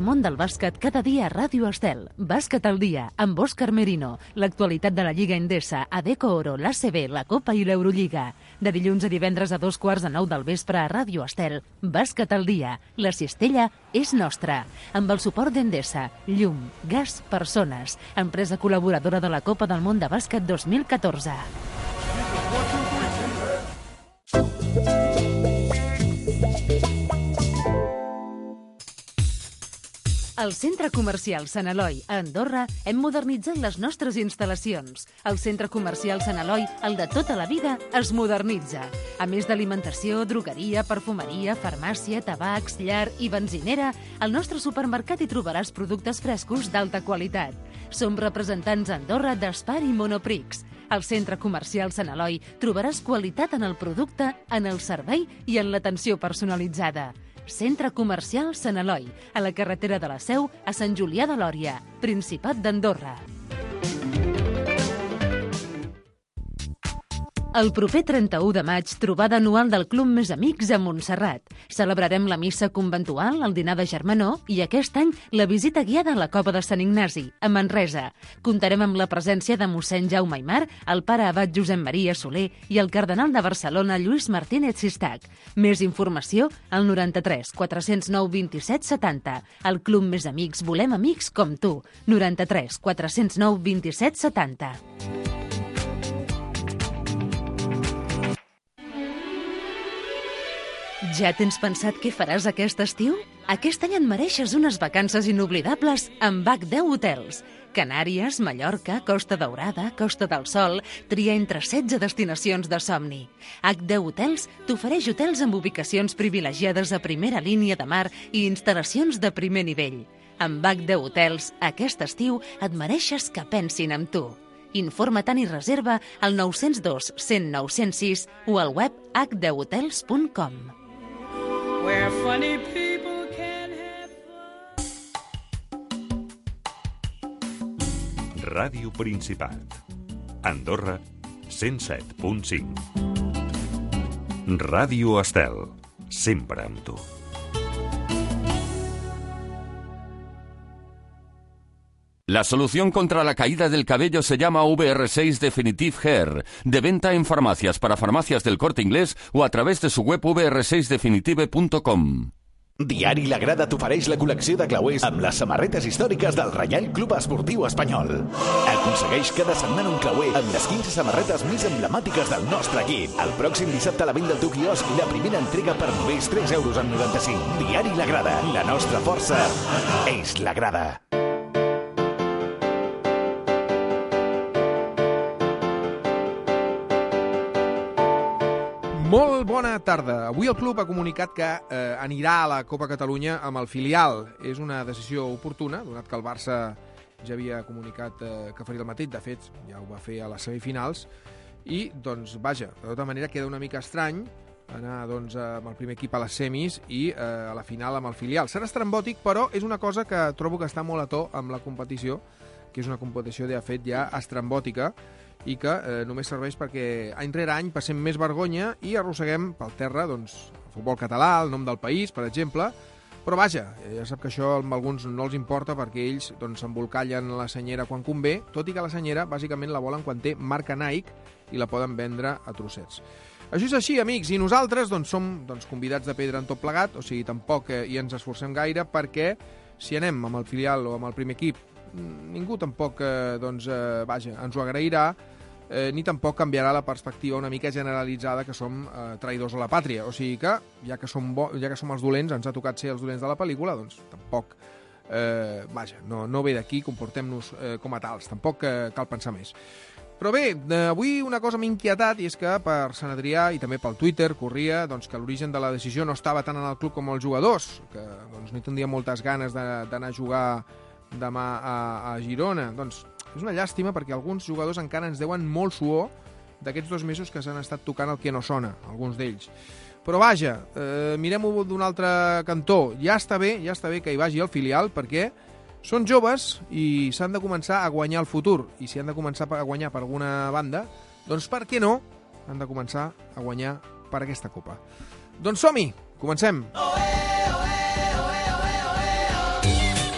món del bàsquet cada dia a Ràdio Estel. Bàsquet al dia, amb Òscar Merino. L'actualitat de la Lliga Endesa, Adecco Oro, l'ACB, la Copa i l'Eurolliga. De dilluns a divendres a 8:45 del vespre a Ràdio Estel. Bàsquet al dia. La cistella és nostra. Amb el suport d'Endesa, Llum, Gas, Persones. Empresa col·laboradora de la Copa del Món de Bàsquet 2014. Al Centre Comercial Sant Eloi, a Andorra, hem modernitzat les nostres instal·lacions. El Centre Comercial Sant Eloi, el de tota la vida, es modernitza. A més d'alimentació, drogueria, perfumeria, farmàcia, tabacs, llar i benzinera, al nostre supermercat hi trobaràs productes frescos d'alta qualitat. Som representants a Andorra d'Espar i Monoprix. Al Centre Comercial Sant Eloi trobaràs qualitat en el producte, en el servei i en l'atenció personalitzada. Centre Comercial Sant Eloi, a la carretera de la Seu, a Sant Julià de Lòria, Principat d'Andorra. El proper 31 de maig, trobada anual del Club Més Amics a Montserrat. Celebrarem la missa conventual, el dinar de germanor i aquest any la visita guiada a la Cova de Sant Ignasi, a Manresa. Comptarem amb la presència de mossèn Jaume Aymar, el pare abat Josep Maria Soler i el cardenal de Barcelona Lluís Martínez Sistac. Més informació al 93 409 27 70. Al Club Més Amics volem amics com tu. 93 409 27 70. Ja tens pensat què faràs aquest estiu? Aquest any et mereixes unes vacances inoblidables amb H10 Hotels. Canàries, Mallorca, Costa Daurada, Costa del Sol, tria entre 16 destinacions de somni. H10 Hotels t'ofereix hotels amb ubicacions privilegiades a primera línia de mar i instal·lacions de primer nivell. Amb H10 Hotels, aquest estiu et mereixes que pensin en tu. Informa-te'n i reserva al 902 109 106 o al web h10hotels.com. Where funny people can have fun. Ràdio Principat. Andorra, 107.5. Ràdio Estel. Sempre amb tu. La solución contra la caída del cabello se llama VR6 Definitive Hair, de venta en farmacias para farmacias del Corte Inglés o a través de su web vr6definitive.com. Diari La Grada t'ofereix la col·lecció de clauers amb les samarretes històriques del Reial Club Esportiu Espanyol. Aconsegueix cada setmana un clauer amb les 15 samarretes més emblemàtiques del nostre equip. El pròxim dissabte a la venda al teu quiosc, la primera entrega per només 3,95 €. Diari La Grada. La nostra força és La Grada. Molt bona tarda. Avui el club ha comunicat que anirà a la Copa Catalunya amb el filial. És una decisió oportuna, donat que el Barça ja havia comunicat que faria el mateix. De fet, ja ho va fer a les semifinals. I, doncs, vaja, de tota manera queda una mica estrany anar doncs, amb el primer equip a les semis i a la final amb el filial. Serà estrambòtic, però és una cosa que trobo que està molt a to amb la competició, que és una competició de fet ja estrambòtica, i que només serveix perquè any rere any passem més vergonya i arrosseguem pel terra doncs, el futbol català, el nom del país, per exemple. Però vaja, ja sap que això a alguns no els importa perquè ells doncs, s'embolcallen la senyera quan convé, tot i que la senyera bàsicament la volen quan té marca Nike i la poden vendre a trossets. Això és així, amics, i nosaltres doncs, som convidats de pedra en tot plegat, o sigui, tampoc hi ens esforcem gaire perquè si anem amb el filial o amb el primer equip ningú tampoc vaja, ens ho agrairà, ni tampoc canviarà la perspectiva una mica generalitzada que som traïdors a la pàtria. O sigui que, ja que som els dolents, ens ha tocat ser els dolents de la pel·lícula, doncs tampoc, vaja, no ve d'aquí, comportem-nos com a tals, tampoc cal pensar més. Però bé, avui una cosa m'ha inquietat i és que per Sant Adrià i també pel Twitter corria doncs, que l'origen de la decisió no estava tant en el club com els jugadors, que doncs, no hi tindria moltes ganes d'anar a jugar demà a Girona. Doncs és una llàstima perquè alguns jugadors encara ens deuen molt suor d'aquests 2 mesos que s'han estat tocant el que no sona, alguns d'ells. Però vaja, mirem-ho d'un altre cantó. Ja està bé que hi vagi el filial perquè són joves i s'han de començar a guanyar el futur. I si han de començar a guanyar per alguna banda, doncs per què no han de començar a guanyar per aquesta copa? Doncs som-hi, comencem!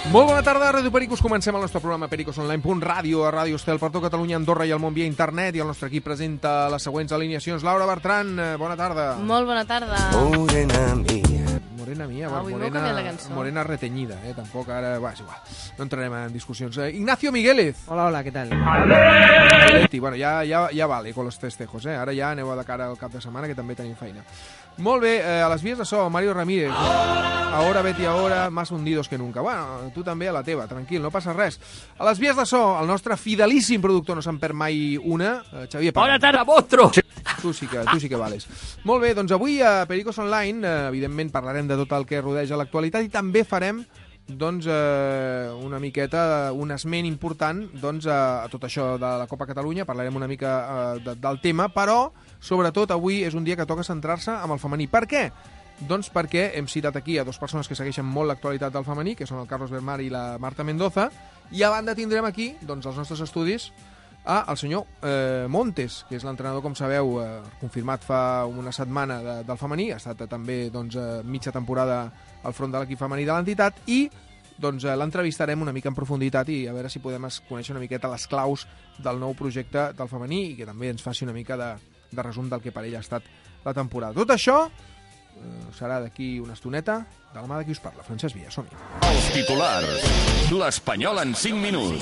Molt bona tarda, Ràdio Pericos. Comencem el nostre programa pericosonline.radio a Ràdio Estel per tot Catalunya, Andorra i el món via internet, i el nostre equip presenta les següents alineacions. Laura Bertran, bona tarda. Molt bona tarda. Morena mia, Avui m'heu canviat la cançó. morena reteñida, tampoc ara... És igual, no entrarem en discussions. Ignacio Miguélez. Hola, ¿qué tal? Bueno, ja vale con los festejos, Ara ja aneu a de cara al cap de setmana, que també tenim feina. Molt bé, a les vies de so, Mario Ramírez. Ahora, Betty, ahora, más hundidos que nunca. Bueno, tu també a la teva, tranquil, no passa res. A les vies de so, el nostre fidelíssim productor, no se'n perd mai una, Xavier Paz. Bona tarda, monstro! Tu sí que vales. Molt bé, doncs avui a Pericos Online, evidentment parlarem de tot el que rodeja l'actualitat i també farem una miqueta, un esment important a tot això de la Copa Catalunya, parlarem una mica del tema, però sobretot avui és un dia que toca centrar-se amb el femení. Per què? Doncs perquè hem citat aquí a dues persones que segueixen molt l'actualitat del femení, que són el Carlos Bermar i la Marta Mendoza, i a banda tindrem aquí, als nostres estudis, el senyor Montes, que és l'entrenador, com sabeu, confirmat fa una setmana del femení, ha estat també mitja temporada al front de l'equip femení de l'entitat, i l'entrevistarem una mica en profunditat i a veure si podem conèixer una miqueta les claus del nou projecte del femení i que també ens faci una mica de resum del que per ell ha estat la temporada. Tot això serà d'aquí una estoneta, de la mà de qui us parla, Francesc Villa. Som-hi. Els titulars. L'Espanyol en 5 minuts.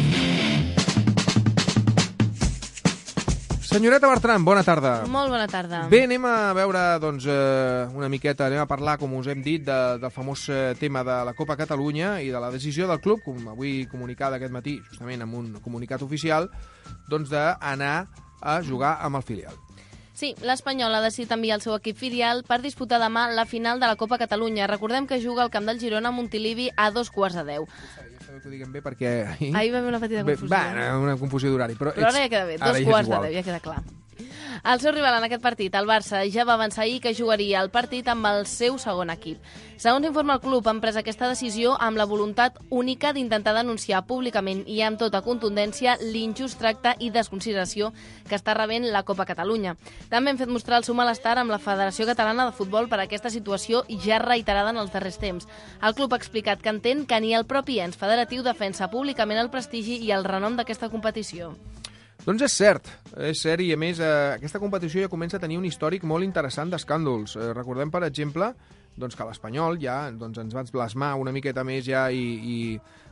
Senyoreta Bertran, bona tarda. Molt bona tarda. Bé, anem a veure una miqueta, anem a parlar, com us hem dit, del famós tema de la Copa Catalunya i de la decisió del club, com avui comunicada aquest matí, justament amb un comunicat oficial, d'anar a jugar amb el filial. Sí, l'Espanyol ha decidit enviar el seu equip filial per disputar demà la final de la Copa Catalunya. Recordem que juga al camp del Girona a Montilivi a 2:15. Ja que ho diguem bé perquè... Ahir va haver una petita confusió. Una confusió d'horari. Però ara ja queda bé, 2:15, ja queda clar. El seu rival en aquest partit, el Barça, ja va avançar ahir que jugaria el partit amb el seu segon equip. Segons informa el club, han pres aquesta decisió amb la voluntat única d'intentar denunciar públicament i amb tota contundència l'injust tracte i desconsideració que està rebent la Copa Catalunya. També hem fet mostrar el seu malestar amb la Federació Catalana de Futbol per aquesta situació ja reiterada en els darrers temps. El club ha explicat que entén que ni el propi ens federatiu defensa públicament el prestigi i el renom d'aquesta competició. Doncs és cert, i a més aquesta competició ja comença a tenir un històric molt interessant d'escàndols. Recordem, per exemple, que l'Espanyol ja ens va plasmar una miqueta més ja i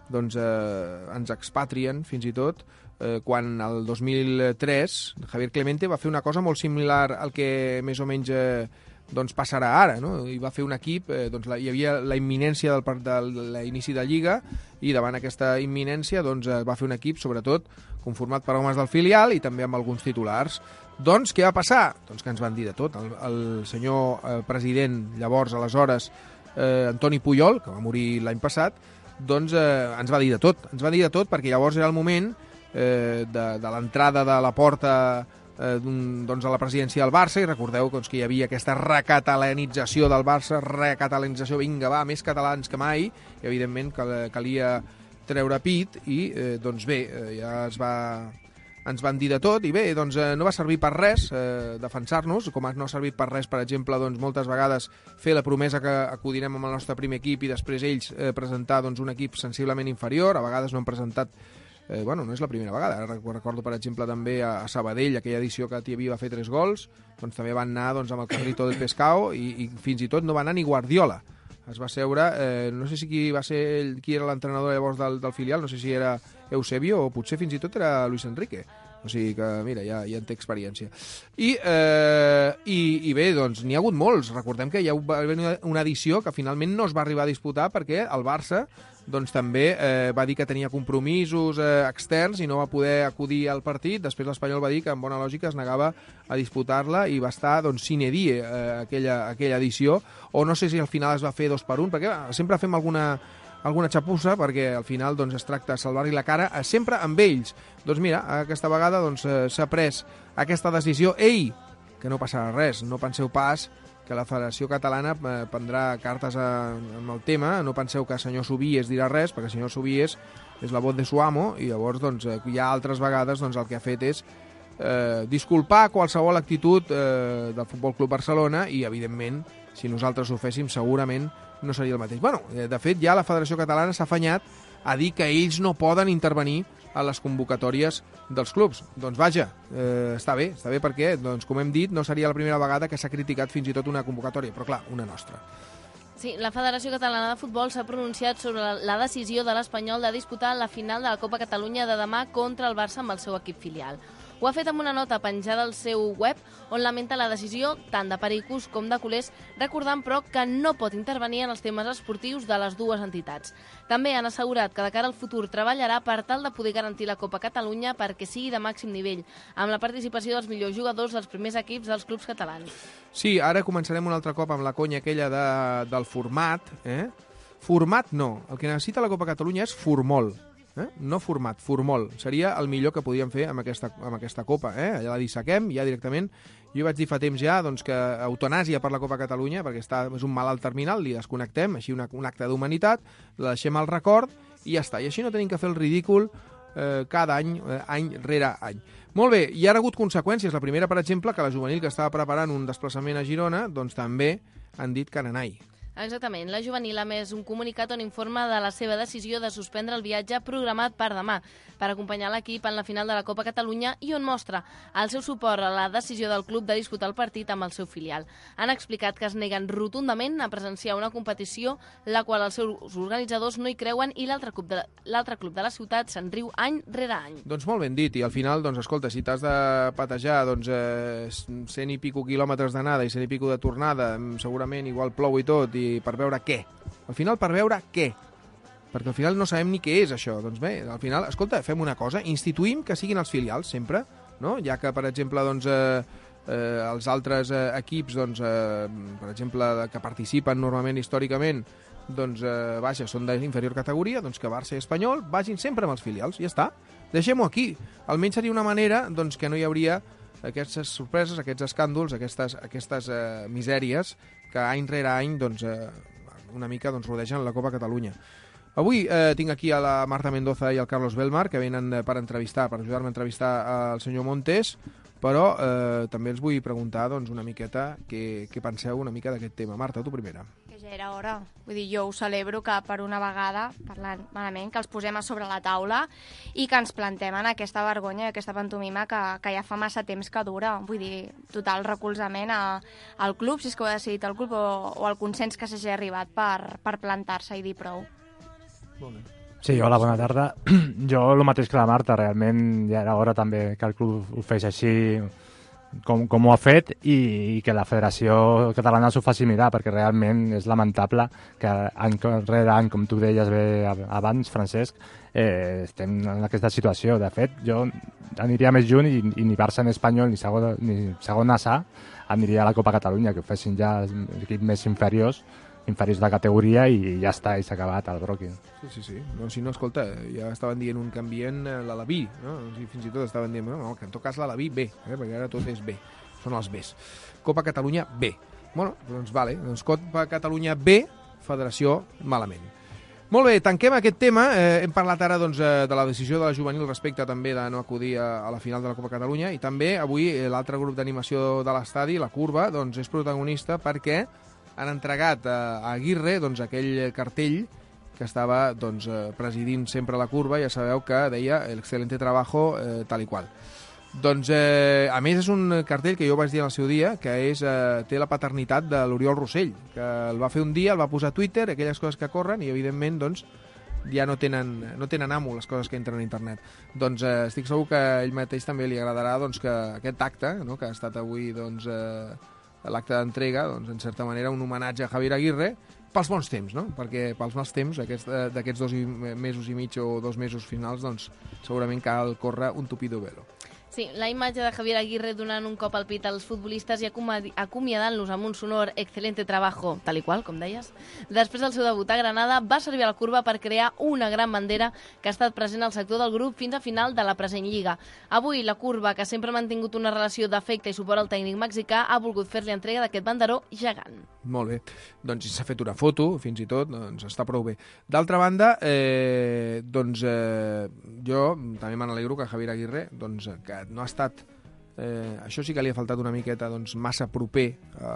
ens expatrien fins i tot quan el 2003 Javier Clemente va fer una cosa molt similar al que més o menys passarà ara, no? I va fer un equip, hi havia la imminència de l'inici de Lliga i davant aquesta imminència va fer un equip, sobretot, conformat per homes del filial i també amb alguns titulars. Doncs què va passar? Doncs que ens van dir de tot. El senyor president, llavors, aleshores, Antoni Pujol, que va morir l'any passat, ens va dir de tot. Ens va dir de tot perquè llavors era el moment de l'entrada de la porta a la presidència del Barça, i recordeu que hi havia aquesta recatalanització del Barça, vinga, va, més catalans que mai, i evidentment calia treure pit, i ja ens van dir de tot, i bé, no va servir per res defensar-nos, com no ha servit per res, per exemple, moltes vegades fer la promesa que acudirem amb el nostre primer equip i després ells presentar un equip sensiblement inferior. A vegades no han presentat no és la primera vegada. Ara recordo, per exemple, també a Sabadell, aquella edició que Tiaví va fer 3 gols, també van anar amb el carrito del pescado i fins i tot no va anar ni Guardiola. Es va seure, no sé si qui era l'entrenador llavors del filial, no sé si era Eusebio o potser fins i tot era Luis Enrique. O sigui que, mira, ja en té experiència. I bé, n'hi ha hagut molts. Recordem que hi va haver una edició que finalment no es va arribar a disputar perquè el Barça també va dir que tenia compromisos externs i no va poder acudir al partit. Després l'Espanyol va dir que, en bona lògica, es negava a disputar-la i va estar sine die aquella edició. O no sé si al final es va fer 2-1, perquè sempre fem alguna xapussa, perquè al final es tracta de salvar-li la cara sempre amb ells. Doncs mira, aquesta vegada s'ha pres aquesta decisió. Ei, que no passarà res, no penseu pas que la Federació Catalana prendrà cartes amb el tema. No penseu que el senyor Subies dirà res, perquè el senyor Subies és la voz de su amo, i llavors ja altres vegades el que ha fet és disculpar qualsevol actitud del Futbol Club Barcelona, i evidentment, si nosaltres ho féssim, segurament no seria el mateix. Bueno, de fet, ja la Federació Catalana s'ha afanyat a dir que ells no poden intervenir a les convocatòries dels clubs. Doncs vaja, està bé perquè, doncs, com hem dit, no seria la primera vegada que s'ha criticat fins i tot una convocatòria, però clar, una nostra. Sí, la Federació Catalana de Futbol s'ha pronunciat sobre la decisió de l'Espanyol de disputar la final de la Copa Catalunya de demà contra el Barça amb el seu equip filial. Ho ha fet amb una nota penjada al seu web on lamenta la decisió tant de pericos com de culers, recordant, però, que no pot intervenir en els temes esportius de les dues entitats. També han assegurat que de cara al futur treballarà per tal de poder garantir la Copa Catalunya perquè sigui de màxim nivell, amb la participació dels millors jugadors dels primers equips dels clubs catalans. Sí, ara començarem un altre cop amb la conya aquella del format. Format no, el que necessita la Copa Catalunya és formol. No format, formol. Seria el millor que podíem fer amb aquesta Copa. Ja la dissequem, ja directament. Jo vaig dir fa temps ja doncs, que eutanàsia per la Copa Catalunya, perquè és un malalt terminal, li desconnectem, així un acte d'humanitat, la deixem al record i ja està. I així no tenim que fer el ridícul cada any, any rere any. Molt bé, hi ha hagut conseqüències. La primera, per exemple, que la juvenil que estava preparant un desplaçament a Girona, doncs també han dit que n'anai. Exactament. La juvenil ha emès un comunicat on informa de la seva decisió de suspendre el viatge programat per demà per acompanyar l'equip en la final de la Copa Catalunya i on mostra el seu suport a la decisió del club de disputar el partit amb el seu filial. Han explicat que es neguen rotundament a presenciar una competició la qual els seus organitzadors no hi creuen i l'altre club de la ciutat se'n riu any rere any. Doncs molt ben dit, i al final, doncs escolta, si t'has de patejar 100 i pico quilòmetres d'anada i 100 i pico de tornada, segurament igual plou i tot, i per veure què? Al final, per veure què? Perquè al final no sabem ni què és això. Doncs bé, al final, escolta, fem una cosa, instituïm que siguin els filials sempre, no? Ja que, per exemple, doncs, els altres equips, doncs, per exemple, que participen normalment històricament, doncs, vaja, són d'inferior categoria, doncs que Barça i Espanyol vagin sempre amb els filials, ja està. Deixem-ho aquí. Almenys seria una manera doncs, que no hi hauria aquestes sorpreses, aquests escàndols, aquestes misèries que any rere any doncs, una mica doncs, rodegen la Copa Catalunya. Avui tinc aquí a la Marta Mendoza i el Carlos Belmar, que venen per ajudar-me a entrevistar el senyor Montes, però també els vull preguntar doncs, una miqueta què penseu una mica d'aquest tema. Marta, tu primera. Que ja era hora. Vull dir, jo ho celebro que per una vegada, parlant malament, que els posem a sobre la taula i que ens plantem en aquesta vergonya, aquesta pantomima que ja fa massa temps que dura. Vull dir, total recolzament al club, si és que ho ha decidit el club, o el consens que s'hagi arribat per plantar-se i dir prou. Sí, hola, bona tarda. Jo el mateix que la Marta, realment ja era hora també que el club ho fes així com ho ha fet i que la Federació Catalana s'ho faci mirar, perquè realment és lamentable que any rere any, com tu deies bé abans, Francesc, estem en aquesta situació. De fet, jo aniria més junt i ni Barça ni Espanyol ni segona A aniria a la Copa Catalunya, que ho fessin ja equips més inferiors de categoria i ja està, i s'ha acabat el broqui. Sí. No, si no, escolta, ja estaven dient un canvient l'Alaví, no? Fins i tot estaven dient que en tot cas l'Alaví B, perquè ara tot és B, són els Bs. Copa Catalunya B. Bueno, doncs vale, doncs Copa Catalunya B, Federació malament. Molt bé, tanquem aquest tema. Hem parlat ara doncs, de la decisió de la juvenil respecte també de no acudir a la final de la Copa Catalunya i també avui l'altre grup d'animació de l'estadi, la Curva, doncs és protagonista perquè han entregat a Aguirre doncs, aquell cartell que estava doncs, presidint sempre la Curva, ja sabeu que deia el excelente trabajo tal i qual. Doncs, a més, és un cartell que jo vaig dir en el seu dia, que té la paternitat de l'Oriol Rossell, que el va fer un dia, el va posar a Twitter, aquelles coses que corren, i evidentment doncs, ja no tenen amo les coses que entren a internet. Doncs estic segur que a ell mateix també li agradarà doncs, que aquest acte, no, que ha estat avui doncs, l'acte d'entrega, doncs, en certa manera, un homenatge a Javier Aguirre pels bons temps, no? Perquè pels mals temps d'aquests 2 mesos i mig o 2 mesos finals, doncs, segurament cal córrer un tupido velo. Sí, la imatge de Javier Aguirre donant un cop al pit als futbolistes i acomiadant-los amb un sonor excelente trabajo, tal i qual, com deies. Després del seu debut a Granada, va servir a la Curva per crear una gran bandera que ha estat present al sector del grup fins a final de la present Lliga. Avui, la Curva, que sempre ha mantingut una relació d'afecte i suport al tècnic mexicà, ha volgut fer-li entrega d'aquest banderó gegant. Molt bé. Doncs s'ha fet una foto, fins i tot, doncs està prou bé. D'altra banda, jo també me n'alegro que Javier Aguirre, doncs, que no ha estat Això sí que li ha faltat una miqueta massa proper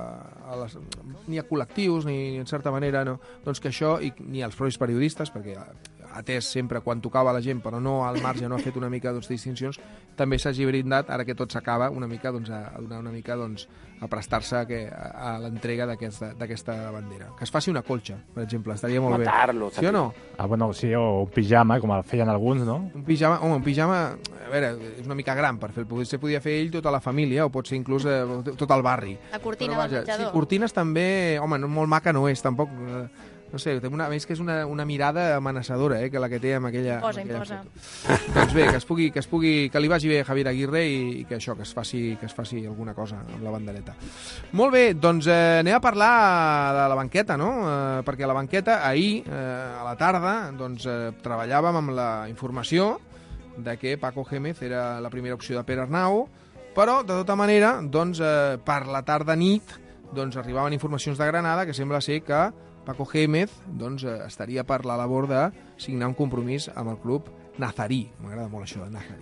ni a col·lectius ni en certa manera doncs que això, ni als propis periodistes, perquè atès sempre quan tocava la gent però no al marge, no ha fet una mica distincions, també s'hagi brindat, ara que tot s'acaba, una mica a donar una mica a prestar-se a l'entrega d'aquesta bandera. Que es faci una colxa, per exemple, estaria molt bé. Sí o no? Bueno, sí, o un pijama, com el feien alguns, no? Un pijama, a veure, és una mica gran per fer. Potser podia fer ell tota la família, o pot ser inclús tot el barri. La cortina del menjador. Sí, cortines també, home, molt maca no és, tampoc... No sé, a més que és una mirada amenaçadora, que la que té amb aquella... Imposa. Doncs bé, que li vagi bé a Javier Aguirre i que això, que es faci alguna cosa amb la bandereta. Molt bé, doncs anem a parlar de la banqueta, no? Perquè a la banqueta, ahir, a la tarda, treballàvem amb la informació de que Paco Gémez era la primera opció de Pere Arnau, però, de tota manera, per la tarda-nit, arribaven informacions de Granada que sembla ser que Paco Gémez estaria per la labor de signar un compromís amb el club nazarí. M'agrada molt això de nazarí.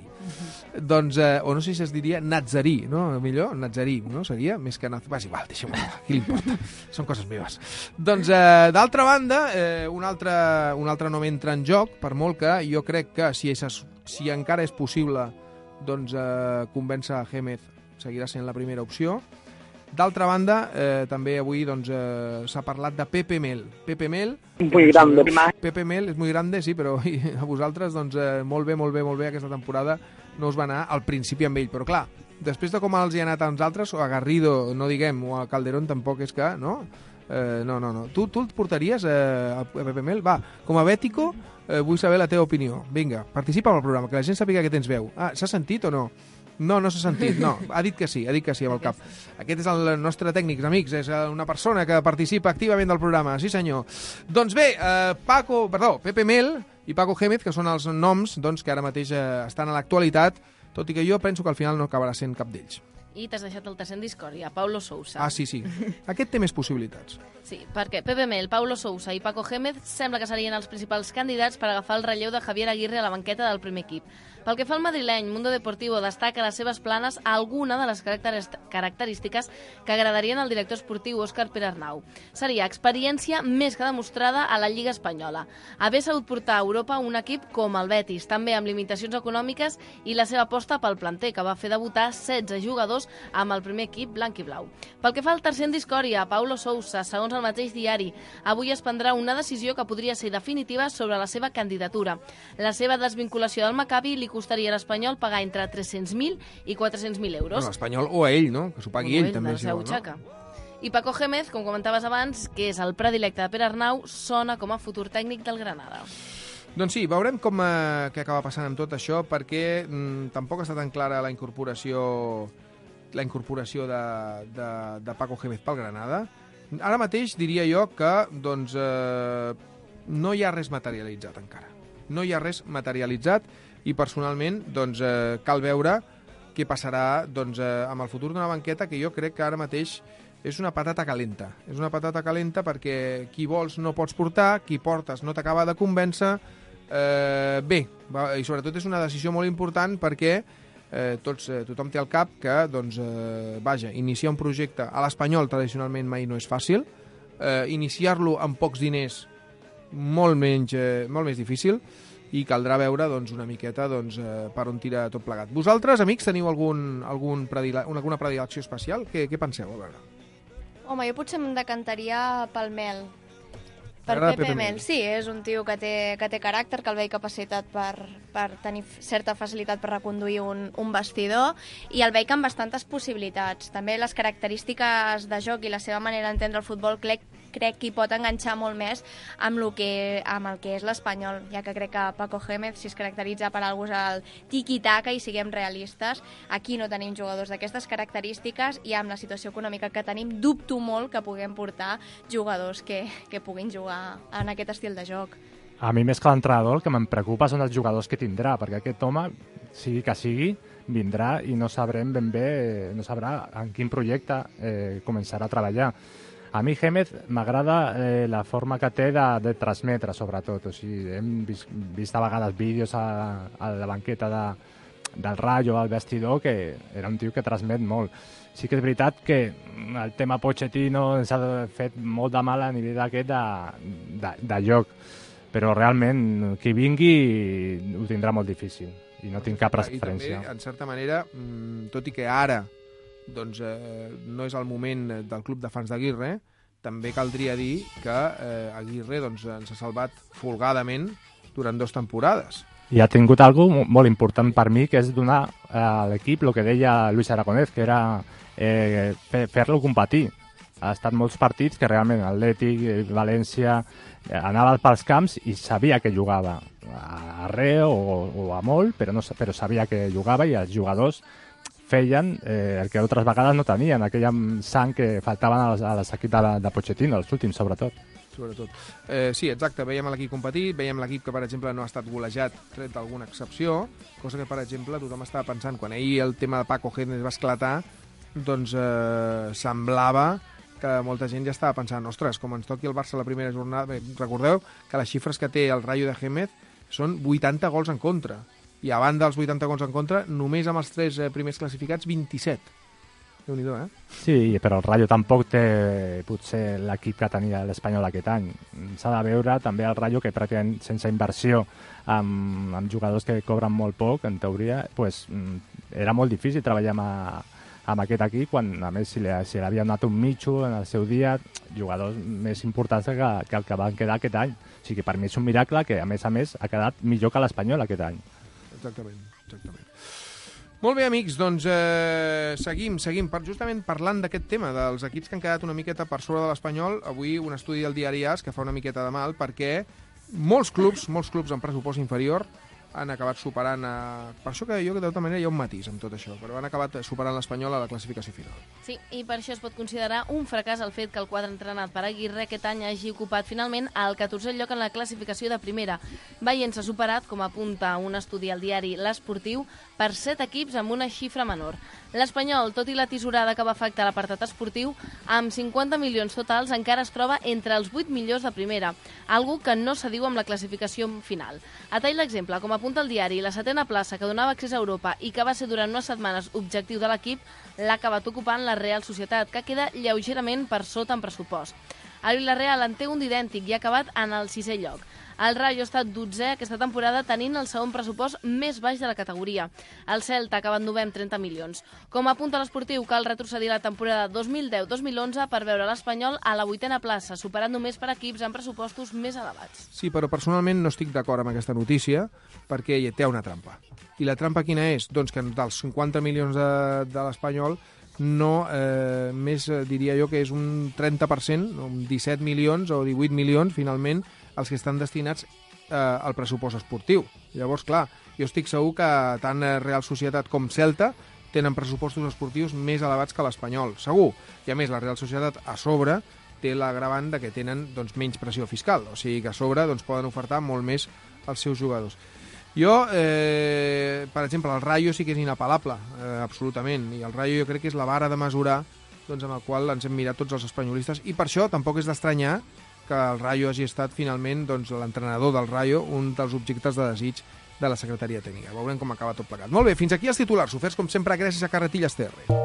O no sé si es diria nazarí, no? Millor, nazarí, no? Seria més que nazarí. És igual, deixa'm anar, qui li importa? Són coses meves. D'altra banda, un altre nom entra en joc, per molt que jo crec que si encara és possible convèncer a Gémez, seguirà sent la primera opció. D'altra banda, també avui s'ha parlat de Pepe Mel. Pepe Mel... Muy grande. Pepe Mel és muy grande, sí, però a vosaltres, molt bé, aquesta temporada no us va anar al principi amb ell. Però clar, després de com els hi ha anat a uns altres, o a Garrido, no diguem, o a Calderón tampoc és que, no? No. Tu et portaries a Pepe Mel? Va, com a bètico, vull saber la teva opinió. Vinga, participa en el programa, que la gent sàpiga que tens veu. Ah, s'ha sentit o no? No s'ha sentit, no. Ha dit que sí amb el cap. Aquest és el nostre tècnic, amics, és una persona que participa activament del programa, sí senyor. Doncs bé, Pepe Mel i Paco Gémez, que són els noms que ara mateix estan a l'actualitat, tot i que jo penso que al final no acabarà sent cap d'ells. I t'has deixat el tercer en discòrdia, Paulo Sousa. Ah, sí. Aquest té més possibilitats. Sí, perquè Pepe Mel, Paulo Sousa i Paco Gémez sembla que serien els principals candidats per agafar el relleu de Javier Aguirre a la banqueta del primer equip. Pel que fa al madrileny, Mundo Deportivo destaca a les seves planes alguna de les característiques que agradarien al director esportiu Òscar Pere Arnau. Seria experiència més que demostrada a la Lliga Espanyola, haver sabut portar a Europa un equip com el Betis, també amb limitacions econòmiques, i la seva aposta pel planter, que va fer debutar 16 jugadors amb el primer equip blanc i blau. Pel que fa al tercer en discòrdia, Paulo Sousa, segons el mateix diari, avui es prendrà una decisió que podria ser definitiva sobre la seva candidatura. La seva desvinculació del Maccabi li costaria a l'Espanyol pagar entre 300.000 i 400.000 euros. Bueno, l'Espanyol o a ell, no? Que s'ho pagui ell, també. I Paco Gémez, com comentaves abans, que és el predilecte de Pere Arnau, sona com a futur tècnic del Granada. Doncs sí, veurem què acaba passant amb tot això, perquè tampoc està tan clara la incorporació de Paco Gémez pel Granada. Ara mateix diria jo que no hi ha res materialitzat encara. No hi ha res materialitzat i personalment cal veure què passarà amb el futur d'una banqueta que jo crec que ara mateix és una patata calenta. És una patata calenta perquè qui vols no pots portar, qui portes no t'acaba de convèncer. Bé, i sobretot és una decisió molt important perquè tothom té al cap que iniciar un projecte a l'Espanyol tradicionalment mai no és fàcil, iniciar-lo amb pocs diners molt més difícil, i caldrà veure una miqueta per on tira tot plegat. Vosaltres, amics, teniu alguna predilecció especial? Què penseu? A veure. Home, jo potser em decantaria pel Mel. Per Pepe Mel, sí, és un tio que té caràcter, que el veig capacitat per tenir certa facilitat per reconduir un vestidor, i el veig amb bastantes possibilitats. També les característiques de joc i la seva manera d'entendre el futbol crec que hi pot enganxar molt més amb el que és l'Espanyol, ja que crec que Paco Gémez, si es caracteritza per alguna cosa el tiki-taka, i siguem realistes, aquí no tenim jugadors d'aquestes característiques, i amb la situació econòmica que tenim dubto molt que puguem portar jugadors que puguin jugar en aquest estil de joc. A mi, més que l'entrenador, el que em preocupa són els jugadors que tindrà, perquè aquest home, sigui que sigui, vindrà i no sabrem ben bé, no sabrà en quin projecte començarà a treballar. A mi Gémez m'agrada la forma que té de transmetre, sobretot. O sigui, hem vist a vegades vídeos a la banqueta del Rayo al vestidor, que era un tio que transmet molt. Sí que és veritat que el tema Pochettino ens ha fet molt de mal a nivell d'aquest de joc, però realment qui vingui ho tindrà molt difícil i no tinc cap preferència. I també, en certa manera, tot i que ara doncs, no és el moment del club de fans d'Aguirre, també caldria dir que Aguirre doncs, ens ha salvat folgadament durant 2 temporades. I ha tingut alguna cosa molt important per mi, que és donar a l'equip el que deia Luis Aragonés, que era fer-lo competir. Ha estat molts partits que realment Atlètic, València, anava pels camps i sabia que jugava a res o a molt, però sabia que jugava i els jugadors feien el que altres vegades no tenien, aquella sang que faltaven a l'equip de Pochettino, els últims sobretot. Sí, exacte, veiem l'equip competir, veiem l'equip que, per exemple, no ha estat golejat, tret d'alguna excepció, cosa que, per exemple, tothom estava pensant, quan ahir el tema de Paco Gémez va esclatar, doncs semblava que molta gent ja estava pensant, ostres, com ens toqui el Barça la primera jornada... Bé, recordeu que les xifres que té el Rayo de Gémez són 80 gols en contra, i a banda dels 80 gols en contra, només amb els 3 primers classificats, 27. Déu-n'hi-do, Sí, però el Rayo tampoc té potser l'equip que tenia l'Espanyol aquest any. S'ha de veure també el Rayo que pràcticament sense inversió amb jugadors que cobren molt poc, en teoria, pues, era molt difícil treballar amb aquest equip, quan a més si l'havia donat un Michu en el seu dia, jugadors més importants que el que van quedar aquest any. O sigui que per mi és un miracle que a més ha quedat millor que l'Espanyol aquest any. Exactament. Molt bé, amics, doncs seguim justament parlant d'aquest tema, dels equips que han quedat una miqueta per sobre de l'Espanyol. Avui un estudi del diari AS que fa una miqueta de mal perquè molts clubs amb pressupost inferior han acabat superant... Per això que jo, de tota manera, hi ha un matís amb tot això, però han acabat superant l'Espanyol a la classificació final. Sí, i per això es pot considerar un fracàs el fet que el quadre entrenat per Aguirre aquest any hagi ocupat finalment el 14è lloc en la classificació de primera, veient-se superat, com apunta un estudi al diari L'Esportiu, per 7 equips amb una xifra menor. L'Espanyol, tot i la tisorada que va afectar l'apartat esportiu, amb 50 milions totals encara es troba entre els 8 millors de primera, algo que no se diu amb la classificació final. A tall l'exemple, com apunta el diari, la 7a plaça que donava accés a Europa i que va ser durant unes setmanes objectiu de l'equip l'ha acabat ocupant la Real Societat, que queda lleugerament per sota en pressupost. El Villarreal en té un d'idèntic i ha acabat en el 6è lloc. El Rayo ha estat 12è aquesta temporada tenint el segon pressupost més baix de la categoria. El Celta ha acabat 9è amb 30 milions. Com apunta l'Esportiu, cal retrocedir la temporada 2010-2011 per veure l'Espanyol a la 8a plaça, superant només per equips amb pressupostos més elevats. Sí, però personalment no estic d'acord amb aquesta notícia perquè hi té una trampa. I la trampa quina és? Doncs que dels 50 milions de l'Espanyol no, més diria jo que és un 30%, 17 milions o 18 milions finalment els que estan destinats al pressupost esportiu. Llavors, clar, jo estic segur que tant Real Societat com Celta tenen pressupostos esportius més elevats que l'Espanyol, segur. I a més, la Real Societat a sobre té l'agravant de que tenen doncs, menys pressió fiscal, o sigui que a sobre doncs, poden ofertar molt més als seus jugadors. Jo, per exemple, el Rayo sí que és inapel·lable, absolutament, i el Rayo jo crec que és la vara de mesurar doncs, amb el qual ens hem mirat tots els espanyolistes, i per això tampoc és d'estranyar que el Rayo hagi estat finalment doncs, l'entrenador del Rayo, un dels objectes de desig de la secretaria tècnica. Veurem com acaba tot plegat. Molt bé, fins aquí els titulars, oferts com sempre gràcies a Carretilles TR.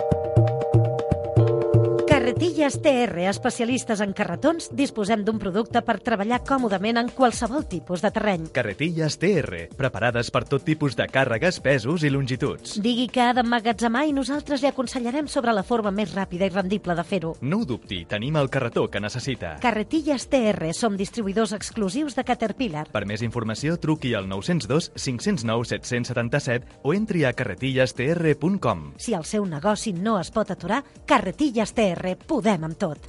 Carretilles TR, especialistes en carretons, disposem d'un producte per treballar còmodament en qualsevol tipus de terreny. Carretilles TR, preparades per tot tipus de càrregues, pesos i longituds. Digui que ha d'emmagatzemar i nosaltres li aconsellarem sobre la forma més ràpida i rendible de fer-ho. No ho dubti, tenim el carretó que necessita. Carretilles TR, som distribuïdors exclusius de Caterpillar. Per més informació, truqui al 902 509 777 o entri a carretillestr.com. Si el seu negoci no es pot aturar, Carretilles TR, podem amb tot.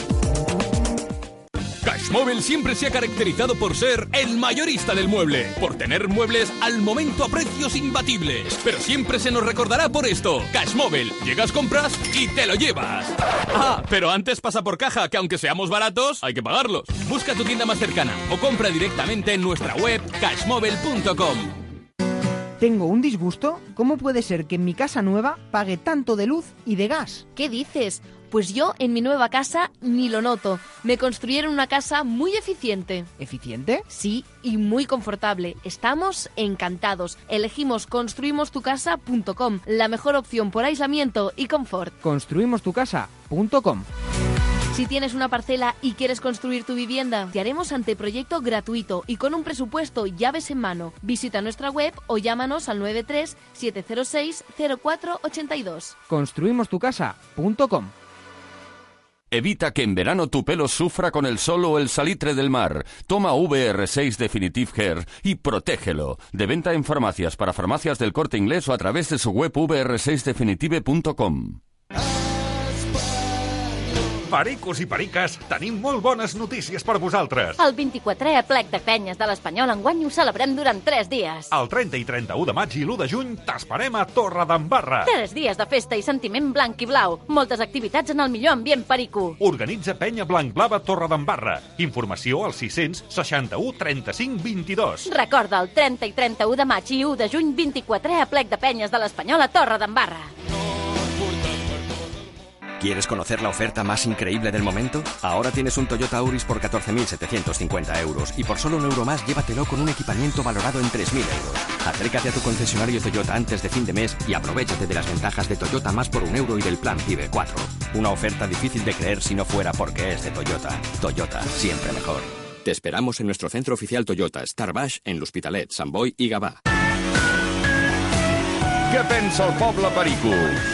Cashmóvil siempre se ha caracterizado por ser el mayorista del mueble, por tener muebles al momento a precios imbatibles. Pero siempre se nos recordará por esto. Cashmóvil, llegas, compras y te lo llevas. Ah, pero antes pasa por caja, que aunque seamos baratos, hay que pagarlos. Busca tu tienda más cercana o compra directamente en nuestra web cashmóvil.com. Tengo un disgusto. ¿Cómo puede ser que en mi casa nueva pague tanto de luz y de gas? ¿Qué dices? Pues yo en mi nueva casa ni lo noto. Me construyeron una casa muy eficiente. ¿Eficiente? Sí, y muy confortable. Estamos encantados. Elegimos construimostucasa.com, la mejor opción por aislamiento y confort. Construimostucasa.com. Si tienes una parcela y quieres construir tu vivienda, te haremos anteproyecto gratuito y con un presupuesto llaves en mano. Visita nuestra web o llámanos al 93 706 0482. Construimostucasa.com. Evita que en verano tu pelo sufra con el sol o el salitre del mar. Toma VR6 Definitive Hair y protégelo. De venta en farmacias para farmacias del Corte Inglés o a través de su web vr6definitive.com. Pericos i periques, tenim molt bones notícies per vosaltres. El 24è aplec de penyes de l'Espanyol enguany ho celebrem durant 3 dies. El 30 i 31 de maig i l'1 de juny t'esperem a Torredembarra. 3 dies de festa i sentiment blanc i blau. Moltes activitats en el millor ambient perico. Organitza Penya Blanc Blava Torredembarra. Informació al 661 35 22. Recorda, el 30 i 31 de maig i 1 de juny, 24è aplec de penyes de l'Espanyol a Torredembarra. ¿Quieres conocer la oferta más increíble del momento? Ahora tienes un Toyota Auris por 14.750 euros y por solo €1 más llévatelo con un equipamiento valorado en 3.000 euros. Acércate a tu concesionario Toyota antes de fin de mes y aprovéchate de las ventajas de Toyota más por €1 y del plan PIBE 4. Una oferta difícil de creer si no fuera porque es de Toyota. Toyota, siempre mejor. Te esperamos en nuestro centro oficial Toyota, Star Baix, en l'Hospitalet, Sant Boi i Gavà. Què pensa el poble perico?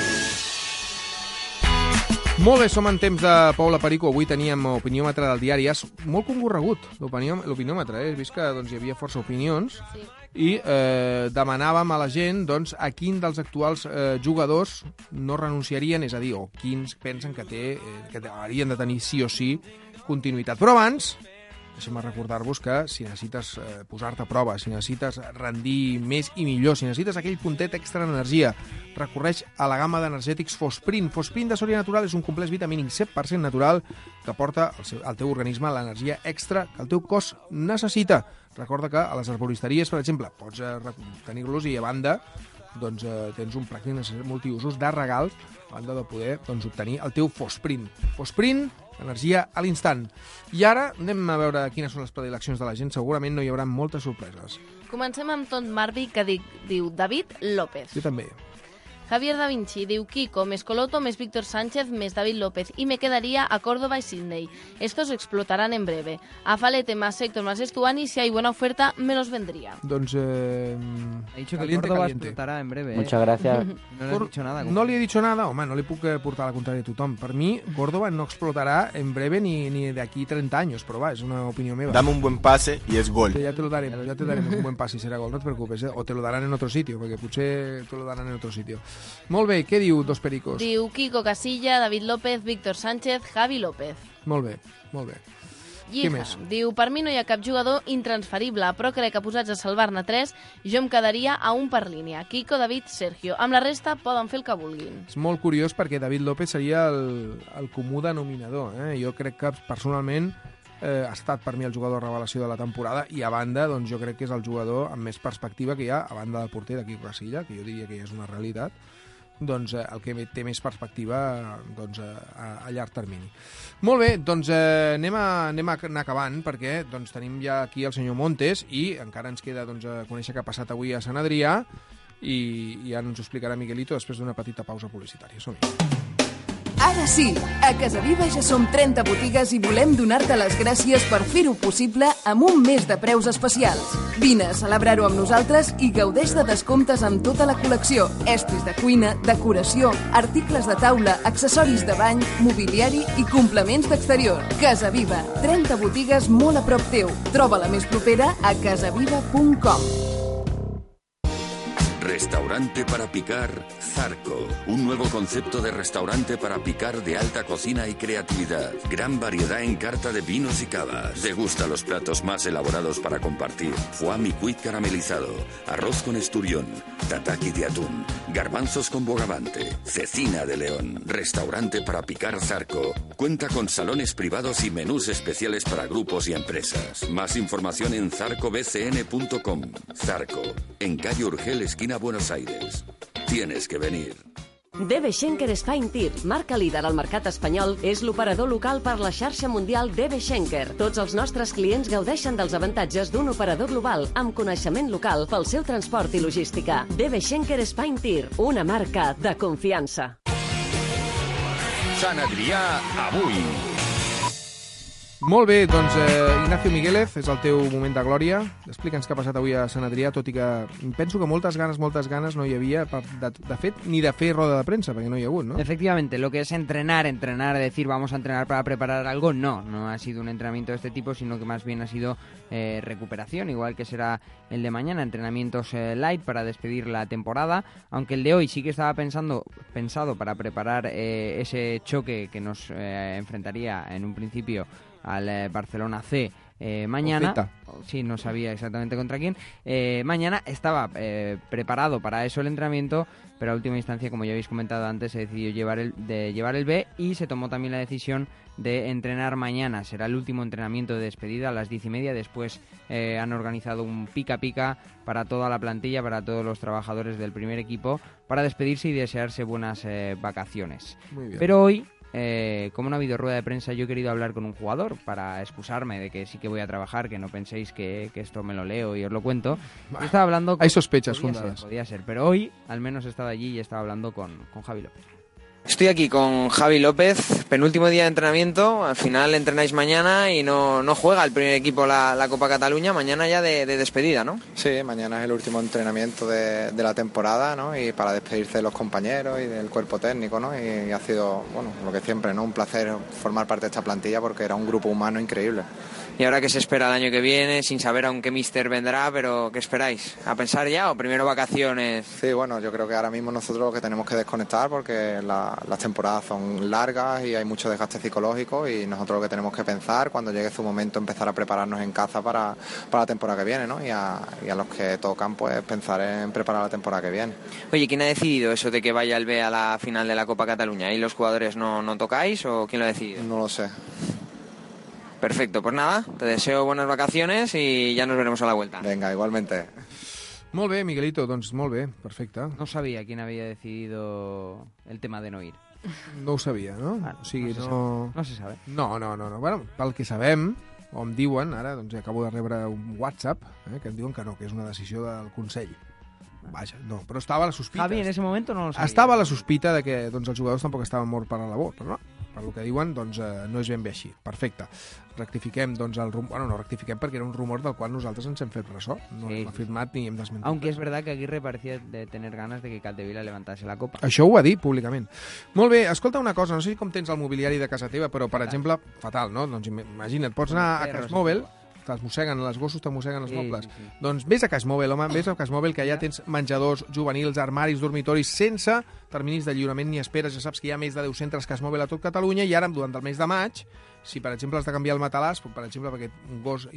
Molt bé, som en temps de Paula Perico. Avui teníem opiniòmetre del diari. És molt concorregut l'opiniòmetre. He vist que doncs, hi havia força opinions i demanàvem a la gent doncs, a quin dels actuals jugadors no renunciarien, és a dir, o quins pensen que haurien de tenir sí o sí continuïtat. Però abans, deixem recordar-vos que si necessites posar-te a prova, si necessites rendir més i millor, si necessites aquell puntet extra d'energia, recorreix a la gamma d'energètics Fosprint. Fosprint de Soria Natural és un complex vitamínic 100% natural que aporta al teu organisme l'energia extra que el teu cos necessita. Recorda que a les arboristeries, per exemple, pots tenir-los i a banda doncs, tens un pràctic multiusos de regal a banda de poder doncs, obtenir el teu Fosprint. Fosprint, energia a l'instant. I ara anem a veure quines són les predileccions de la gent. Segurament no hi haurà moltes sorpreses. Comencem amb Tom Marvi, que diu David López. Jo també. Javier Da Vinci diu Kiko, més Coloto, més Víctor Sánchez, més David López. Y me quedaría a Córdoba y Sydney. Estos explotarán en breve. A Falete, más Héctor, más Estuani. Si hay buena oferta, me los vendría. Doncs... He dicho que Córdoba explotará en breve. Muchas gracias. No le he dicho nada. No li he dicho nada. Home, no li puc portar la contrària a tothom. Per mi, Córdoba no explotará en breve ni de aquí 30 años. Però va, és una opinió meva. Dame un buen pase y es gol. Ya te lo daremos un buen pase y será gol. No te preocupes, O te lo darán en otro sitio, perquè potser te lo darán en otro sitio. Molt bé, què diu Dos Pericos? Diu Kiko Casilla, David López, Víctor Sánchez, Javi López. Molt bé, molt bé. Què més? Diu, per mi no hi ha cap jugador intransferible, però crec que posats a salvar-ne 3, jo em quedaria a un per línia. Kiko, David, Sergio. Amb la resta poden fer el que vulguin. És molt curiós perquè David López seria el comú denominador. Jo crec que personalment ha estat per mi el jugador revelació de la temporada i a banda doncs, jo crec que és el jugador amb més perspectiva que hi ha, a banda del porter de Kiko Casilla, que jo diria que ja és una realitat, doncs el que té més perspectiva doncs, a llarg termini. Molt bé, doncs anem a anar acabant perquè doncs, tenim ja aquí el senyor Montes i encara ens queda doncs, conèixer què ha passat avui a Sant Adrià i ja ens ho explicarà Miguelito després d'una petita pausa publicitària. Som-hi. Ara sí, a Casa Viva ja som 30 botigues i volem donar-te les gràcies per fer-ho possible amb un mes de preus especials. Vine a celebrar-ho amb nosaltres i gaudeix de descomptes amb tota la col·lecció, estris de cuina, decoració, articles de taula, accessoris de bany, mobiliari i complements d'exterior. Casa Viva, 30 botigues molt a prop teu. Troba la més propera a casaviva.com. Restaurante para picar Zarco. Un nuevo concepto de restaurante para picar de alta cocina y creatividad. Gran variedad en carta de vinos y cavas. Degusta los platos más elaborados para compartir. Foie micuit caramelizado, arroz con esturión, tataki de atún, garbanzos con bogavante, cecina de león. Restaurante para picar Zarco. Cuenta con salones privados y menús especiales para grupos y empresas. Más información en zarcobcn.com. Zarco, en calle Urgel, esquina Buenos Aires. Tienes que venir. DB Schenker Spine Tir, marca líder al mercat espanyol, és l'operador local per la xarxa mundial DB Schenker. Tots els nostres clients gaudeixen dels avantatges d'un operador global amb coneixement local pel seu transport i logística. DB Schenker Spine Tir, una marca de confiança. Sant Adrià, avui. Molt bé, doncs Ignacio Miguélez, és el teu moment de glòria. Explica'ns què ha passat avui a Sant Adrià, tot i que penso que moltes ganes no hi havia, de fet, ni de fer roda de premsa, perquè no hi ha hagut, ¿no? Efectivamente, lo que es entrenar, decir vamos a entrenar para preparar algo, no ha sido un entrenamiento de este tipo, sino que más bien ha sido recuperación, igual que será el de mañana, entrenamientos light para despedir la temporada, aunque el de hoy sí que estaba pensado para preparar ese choque que nos enfrentaría en un principio al Barcelona C mañana. Sí, no sabía exactamente contra quién. Mañana estaba preparado para eso el entrenamiento, pero a última instancia, como ya habéis comentado antes, se decidió llevar el B y se tomó también la decisión de entrenar mañana. Será el último entrenamiento de despedida a las 10:30. Después han organizado un pica-pica para toda la plantilla, para todos los trabajadores del primer equipo, para despedirse y desearse buenas vacaciones. Muy bien. Pero hoy, como no ha habido rueda de prensa, yo he querido hablar con un jugador para excusarme de que sí que voy a trabajar, que no penséis que esto me lo leo y os lo cuento. Yo estaba hablando hay sospechas fundadas. Podía ser, pero hoy al menos he estado allí y he estado hablando con Javi López. Estoy aquí con Javi López, penúltimo día de entrenamiento, al final entrenáis mañana y no juega el primer equipo la Copa Cataluña, mañana ya de despedida, ¿no? Sí, mañana es el último entrenamiento de la temporada, ¿no? Y para despedirse de los compañeros y del cuerpo técnico, ¿no? Y ha sido, bueno, lo que siempre, ¿no? Un placer formar parte de esta plantilla porque era un grupo humano increíble. Y ahora que se espera el año que viene, sin saber aún qué míster vendrá, pero ¿qué esperáis? ¿A pensar ya o primero vacaciones? Sí, bueno, yo creo que ahora mismo nosotros lo que tenemos que desconectar porque las temporadas son largas y hay mucho desgaste psicológico y nosotros lo que tenemos que pensar cuando llegue su momento empezar a prepararnos en casa para la temporada que viene, ¿no? Y a los que tocan pues pensar en preparar la temporada que viene. Oye, ¿quién ha decidido eso de que vaya el B a la final de la Copa Cataluña? ¿Y los jugadores no tocáis o quién lo ha decidido? No lo sé. Perfecto, pues nada, te deseo buenas vacaciones y ya nos veremos a la vuelta. Venga, igualmente. Molt bé, Miguelito, doncs molt bé, perfecte. No sabía quién había decidido el tema de no ir. No ho sabia, no? Ah, o sigui, no se sabe. No. Bueno, pel que sabem, o em diuen, ara doncs acabo de rebre un WhatsApp, que em diuen que no, que és una decisió del Consell. Vaja, no, però estava a la sospita. Javi, en ese momento no lo sabia. Estava a la sospita de que doncs, els jugadors tampoc estaven morts per la labor, però no, per el que diuen, doncs no és ben bé així. Perfecte. Rectifiquem, doncs, el rumor... Bueno, no rectifiquem perquè era un rumor del qual nosaltres ens hem fet ressò. No hem afirmat ni hem desmentit. Aunque es verdad que Aguirre parecía de tener ganas de que Capdevila levantase la copa. Això ho ha dit públicament. Molt bé, escolta una cosa, no sé com tens el mobiliari de casa teva, però, per exemple, fatal, no? Doncs imagina't, pots anar a Cashmobile, te'ls mosseguen, els gossos te mosseguen els mobles. Sí. Doncs vés a Cashmobile, home, vés a Cashmobile, que allà tens menjadors juvenils, armaris, dormitoris, sense terminis de lliurament ni esperes. Ja saps que hi ha més de 10 centres Cashmobile a tot Catalunya i ara, durant el mes de maig, si per exemple has de canviar el matalàs, per exemple, perquè un gos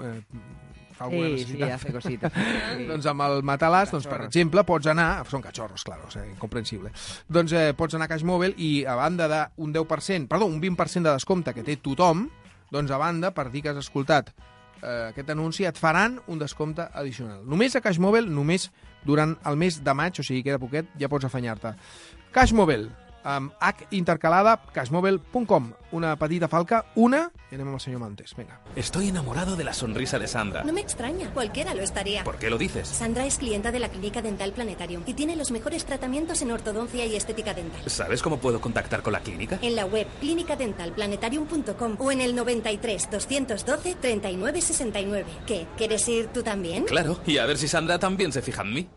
fa alguna necessitat. Sí, hace cositas. Doncs amb el matalàs, doncs, per exemple, pots anar... Són cachorros, claro, o sigui, incomprensible. Doncs pots anar a Cashmobile i a banda d'un 10%, perdó, un 20% de descompte que té tothom, doncs a banda, per dir que has escoltat aquest anunci, et faran un descompte addicional. Només a Cashmobile, només durant el mes de maig, o sigui, queda poquet, ja pots afanyar-te. Cashmobile, amb H intercalada, cashmobile.com. Una petita falca, y anem amb el senyor Montes. Venga. Estoy enamorado de la sonrisa de Sandra. No me extraña, cualquiera lo estaría. ¿Por qué lo dices? Sandra es clienta de la Clínica Dental Planetarium y tiene los mejores tratamientos en ortodoncia y estética dental. ¿Sabes cómo puedo contactar con la clínica? En la web clinicadentalplanetarium.com o en el 93 212 39 69. ¿Qué? ¿Quieres ir tú también? Claro, y a ver si Sandra también se fija en mí.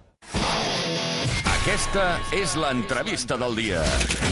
Aquesta és l'entrevista del dia.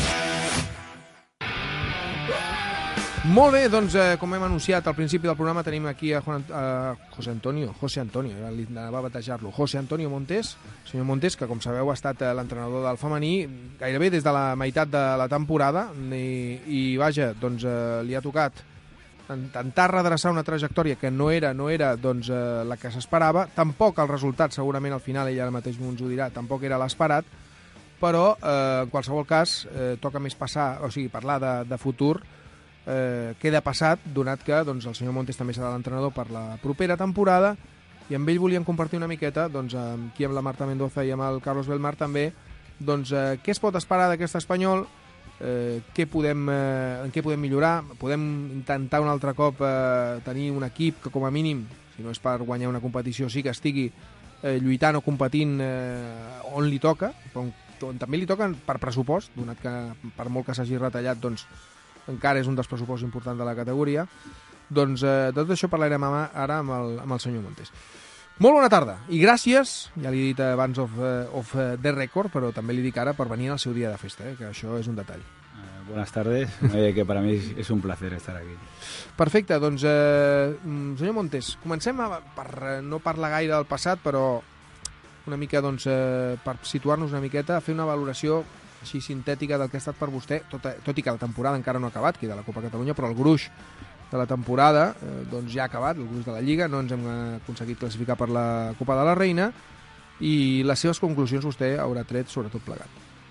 Molt bé, doncs com hem anunciat al principi del programa tenim aquí a José Antonio, li anava a batejar-lo, José Antonio Montes, senyor Montes, que com sabeu ha estat l'entrenador del femení gairebé des de la meitat de la temporada i vaja, doncs li ha tocat intentar redreçar una trajectòria que no era doncs, la que s'esperava. Tampoc el resultat, segurament al final, ell ara mateix ens ho dirà, tampoc era l'esperat, però en qualsevol cas toca més parlar de futur, queda passat, donat que doncs, el senyor Montes també serà l'entrenador per la propera temporada i amb ell volíem compartir una miqueta, doncs, aquí amb la Marta Mendoza i amb el Carlos Belmar també, Doncs què es pot esperar d'aquest Espanyol? En què podem millorar? Podem intentar un altre cop tenir un equip que, com a mínim, si no és per guanyar una competició, sí que estigui lluitant o competint on li toca, on també li toquen per pressupost, donat que per molt que s'hagi retallat, doncs encara és un dels pressupostos importants de la categoria. Doncs de tot això parlarem ara amb el senyor Montes. Molt bona tarda i gràcies, ja li he dit abans off the record, però també li dic ara per venir al seu dia de festa, que això és un detall. Buenas tardes, que para mí es un placer estar aquí. Perfecte, doncs senyor Montes, comencem per no parlar gaire del passat, però una mica doncs, per situar-nos una miqueta, a fer una valoració així sintètica del que ha estat per vostè, tot i que la temporada encara no ha acabat, que de la Copa Catalunya, però el gruix de la temporada doncs ja ha acabat, el gruix de la Lliga, no ens hem aconseguit classificar per la Copa de la Reina, i les seves conclusions vostè haurà tret sobre tot plegat.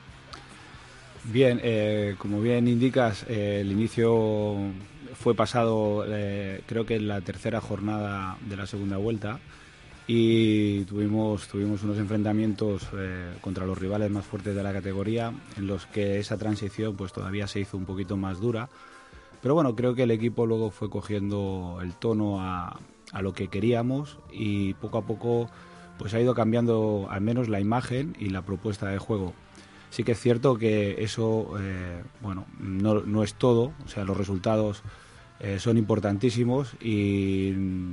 Bien, como bien indicas, el inicio fue pasado, creo que en la tercera jornada de la segunda vuelta, y tuvimos unos enfrentamientos contra los rivales más fuertes de la categoría, en los que esa transición pues todavía se hizo un poquito más dura. Pero bueno, creo que el equipo luego fue cogiendo el tono a lo que queríamos, y poco a poco pues ha ido cambiando al menos la imagen y la propuesta de juego. Sí que es cierto que eso no es todo, o sea, los resultados son importantísimos, y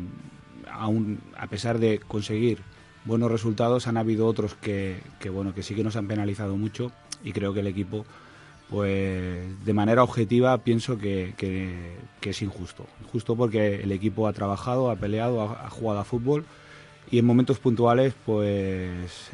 aún a pesar de conseguir buenos resultados han habido otros que sí que nos han penalizado mucho, y creo que el equipo, pues de manera objetiva, pienso que es injusto porque el equipo ha trabajado, ha peleado, ha jugado a fútbol, y en momentos puntuales pues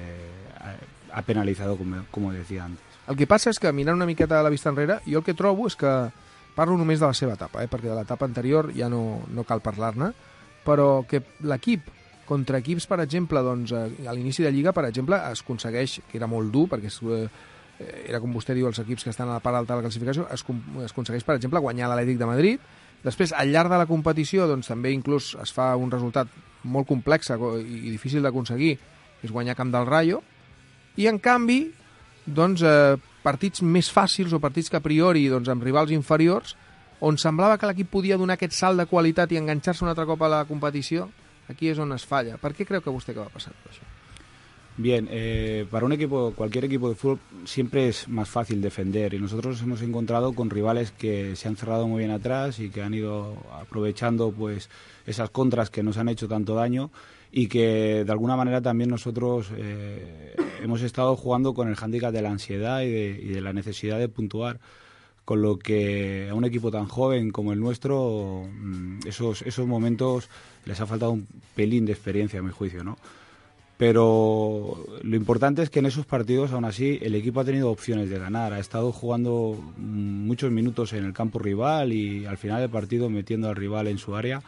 ha penalitzat, com decía antes. El que passa és que, mirant una miqueta a la vista enrere, jo el que trobo és que parlo només de la seva etapa, perquè de l'etapa anterior ja no cal parlar-ne, però que l'equip contra equips, per exemple, doncs, a l'inici de Lliga, per exemple, es aconsegueix, que era molt dur, perquè era, com vostè diu, els equips que estan a la part alta de la classificació, es aconsegueix, per exemple, guanyar l'Atlètic de Madrid. Després, al llarg de la competició, doncs, també inclús es fa un resultat molt complex i difícil d'aconseguir, que és guanyar Camp del Rayo, i en canvi, doncs, partits més fàcils o partits que a priori doncs, amb rivals inferiors, on semblava que l'equip podia donar aquest salt de qualitat i enganxar-se un altre cop a la competició, aquí és on es falla. Per què creu que vostè que va passar per això? Bien, para un equipo, cualquier equipo de fútbol siempre es más fácil defender, y nosotros nos hemos encontrado con rivales que se han cerrado muy bien atrás y que han ido aprovechando pues esas contras que nos han hecho tanto daño, y que de alguna manera también nosotros hemos estado jugando con el hándicap de la ansiedad y de la necesidad de puntuar, con lo que a un equipo tan joven como el nuestro esos momentos les ha faltado un pelín de experiencia, a mi juicio, ¿no? Pero lo importante es que en esos partidos, aún así, el equipo ha tenido opciones de ganar, ha estado jugando muchos minutos en el campo rival y al final del partido metiendo al rival en su área,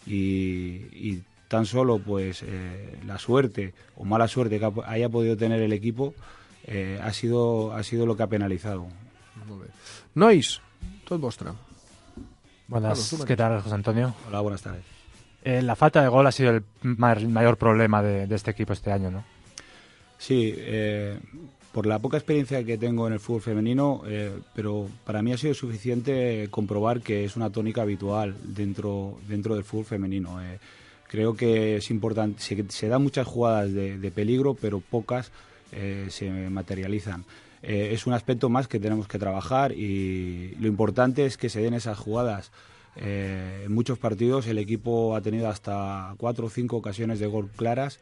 y tan solo pues la suerte o mala suerte que haya podido tener el equipo ha sido lo que ha penalizado. Molt bé. Nois, tot vostre. Buenas, ¿qué tal, José Antonio? Hola, buenas tardes. La falta de gol ha sido el mayor problema de este equipo este año, ¿no? Sí, por la poca experiencia que tengo en el fútbol femenino, pero para mí ha sido suficiente comprobar que es una tónica habitual dentro del fútbol femenino. Creo que es importante, se dan muchas jugadas de peligro, pero pocas se materializan. Es un aspecto más que tenemos que trabajar, y lo importante es que se den esas jugadas. En muchos partidos el equipo ha tenido hasta 4 o 5 ocasiones de gol claras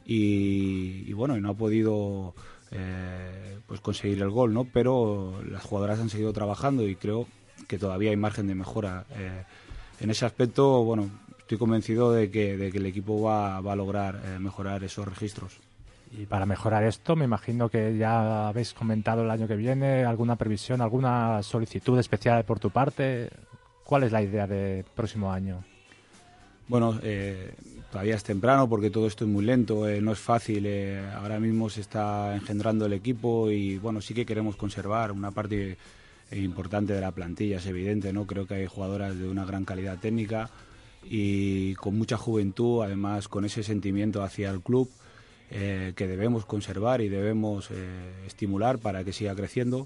y no ha podido pues conseguir el gol, ¿no? Pero las jugadoras han seguido trabajando y creo que todavía hay margen de mejora. En ese aspecto, estoy convencido de que el equipo va a lograr mejorar esos registros. Y para mejorar esto, me imagino que ya habéis comentado el año que viene, alguna previsión, alguna solicitud especial por tu parte. ¿Cuál es la idea del próximo año? Bueno, todavía es temprano porque todo esto es muy lento, no es fácil. Ahora mismo se está engendrando el equipo y sí que queremos conservar una parte importante de la plantilla, es evidente, ¿no? Creo que hay jugadoras de una gran calidad técnica y con mucha juventud, además con ese sentimiento hacia el club. que debemos conservar y debemos estimular para que siga creciendo,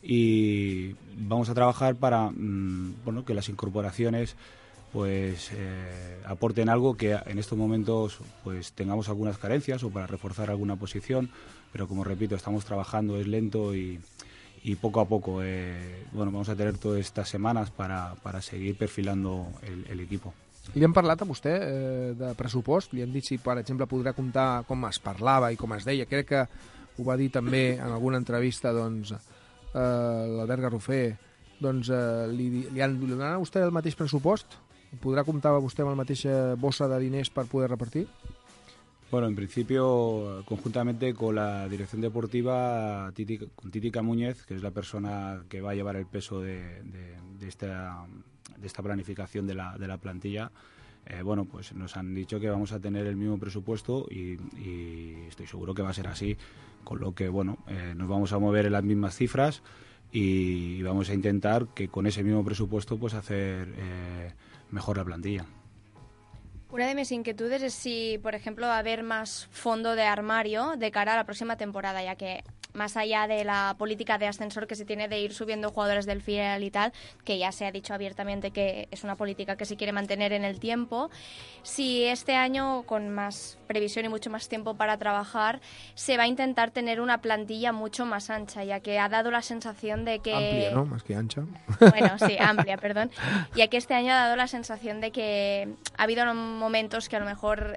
y vamos a trabajar para que las incorporaciones pues aporten algo que en estos momentos pues tengamos algunas carencias o para reforzar alguna posición, pero como repito, estamos trabajando, es lento y poco a poco vamos a tener todas estas semanas para seguir perfilando el equipo. Li han parlat a vostè de pressupost? Li han dit si, per exemple, podrà comptar com es parlava i com es deia? Crec que ho va dir també en alguna entrevista l'Albert Garrofer. Li donaran a vostè el mateix pressupost? ¿Podrá contar vostè amb la mateixa bossa de diners per poder repartir? Bueno, en principio, conjuntamente con la dirección deportiva, con Titi Camúñez, que es la persona que va a llevar el peso de esta planificación de la plantilla, pues nos han dicho que vamos a tener el mismo presupuesto y estoy seguro que va a ser así, con lo que nos vamos a mover en las mismas cifras y vamos a intentar que con ese mismo presupuesto pues hacer mejor la plantilla. Una de mis inquietudes es si, por ejemplo, va a haber más fondo de armario de cara a la próxima temporada, ya que más allá de la política de ascensor que se tiene de ir subiendo jugadores del filial y tal, que ya se ha dicho abiertamente que es una política que se quiere mantener en el tiempo, si este año, con más previsión y mucho más tiempo para trabajar, se va a intentar tener una plantilla mucho más ancha, ya que ha dado la sensación de que... Amplia, ¿no? Más que ancha. Bueno, sí, amplia, perdón. Ya que este año ha dado la sensación de que ha habido momentos que a lo mejor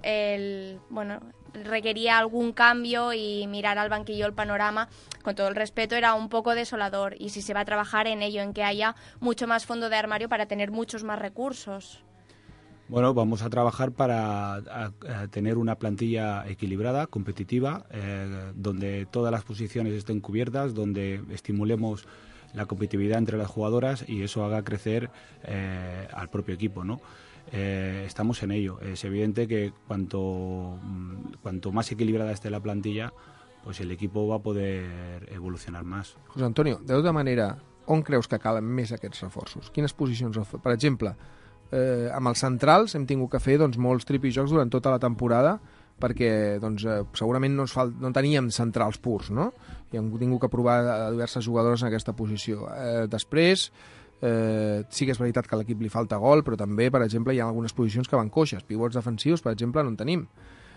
requería algún cambio y mirar al banquillo el panorama, con todo el respeto, era un poco desolador, y si se va a trabajar en ello, en que haya mucho más fondo de armario para tener muchos más recursos. Bueno, vamos a trabajar para tener una plantilla equilibrada, competitiva, donde todas las posiciones estén cubiertas, donde estimulemos la competitividad entre las jugadoras y eso haga crecer al propio equipo, ¿no? Estamos en ello. Es evidente que cuanto más equilibrada esté la plantilla, pues el equipo va a poder evolucionar más. José Antonio, de tota manera, on creus que calen més aquests reforços? Quines posicions? Per exemple, amb els centrals hem tingut que fer molts tripijocs durant tota la temporada perquè segurament no teníem centrals purs, no? I hem tingut que provar diverses jugadores en aquesta posició. Després, sí que és veritat que a l'equip li falta gol, però també, per exemple, hi ha algunes posicions que van coixes. Pivots defensius, per exemple, no en tenim.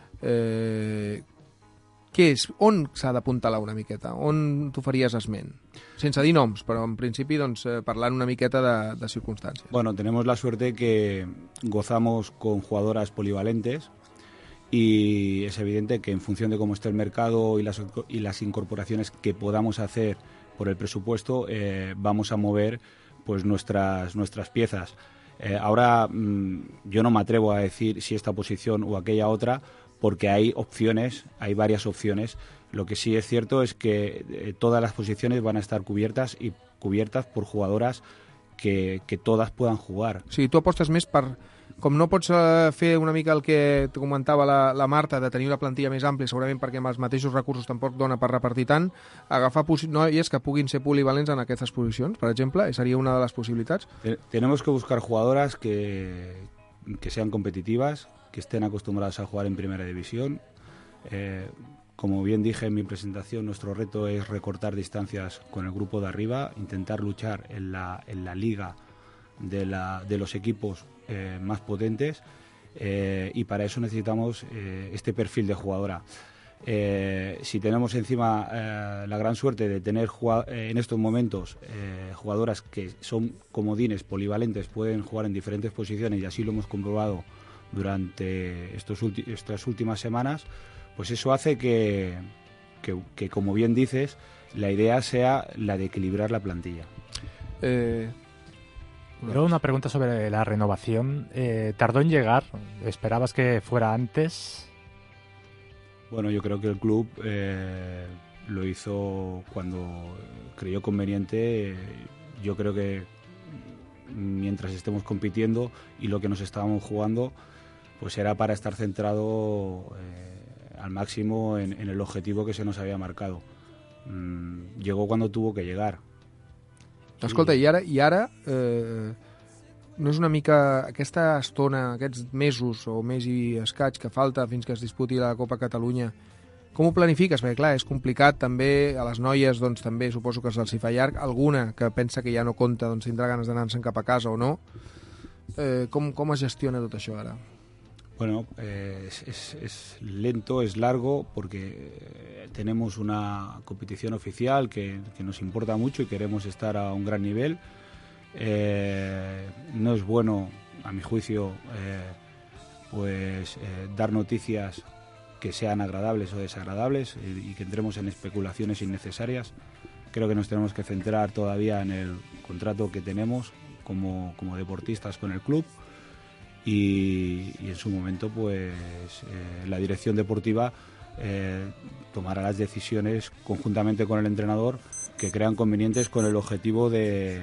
Què és? On s'ha d'apuntalar una miqueta? On tu faries esment? Sense dir noms, però en principi parlant una miqueta de circunstàncies. Bueno, tenemos la suerte que gozamos con jugadoras polivalentes y es evidente que en función de cómo esté el mercado y las incorporaciones que podamos hacer por el presupuesto, vamos a mover pues nuestras piezas. Ahora yo no me atrevo a decir si esta posición o aquella otra, porque hay varias opciones. Lo que sí es cierto es que todas las posiciones van a estar cubiertas por jugadoras que todas puedan jugar. Sí, tu apostes més per... Com no pots fer una mica el que comentava la Marta, de tenir una plantilla més àmplia, segurament perquè amb els mateixos recursos tampoc dona per repartir tant, agafar noies que puguin ser polivalents en aquestes posicions, per exemple, seria una de les possibilitats. Tenemos que buscar jugadoras que sean competitivas, que estén acostumbradas a jugar en primera división. Como bien dije en mi presentación, nuestro reto es recortar distancias con el grupo de arriba, intentar luchar en la liga de los equipos más potentes, y para eso necesitamos este perfil de jugadora. Si tenemos encima la gran suerte de tener en estos momentos jugadoras que son comodines, polivalentes, pueden jugar en diferentes posiciones, y así lo hemos comprobado durante estas últimas semanas, pues eso hace que, como bien dices, la idea sea la de equilibrar la plantilla. Luego una pregunta sobre la renovación. ¿Tardó en llegar? ¿Esperabas que fuera antes? Bueno, yo creo que el club lo hizo cuando creyó conveniente. Yo creo que mientras estemos compitiendo y lo que nos estábamos jugando, pues era para estar centrado al máximo en el objetivo que se nos había marcado. Llegó cuando tuvo que llegar. Escolta, i ara no és una mica aquesta estona, aquests mesos o mes i escaig que falta fins que es disputi la Copa Catalunya, Com ho planifiques? Perquè, clar, és complicat també, a les noies, doncs, també suposo que se'ls hi fa llarg. Alguna que pensa que ja no compta, doncs, tindrà ganes d'anar-se'n cap a casa o no. Com es gestiona tot això ara? Bueno, es lento, es largo, porque tenemos una competición oficial que nos importa mucho y queremos estar a un gran nivel. No es bueno, a mi juicio, dar noticias que sean agradables o desagradables y que entremos en especulaciones innecesarias. Creo que nos tenemos que centrar todavía en el contrato que tenemos como deportistas con el club y en su momento la dirección deportiva tomará las decisiones conjuntamente con el entrenador que crean convenientes con el objetivo de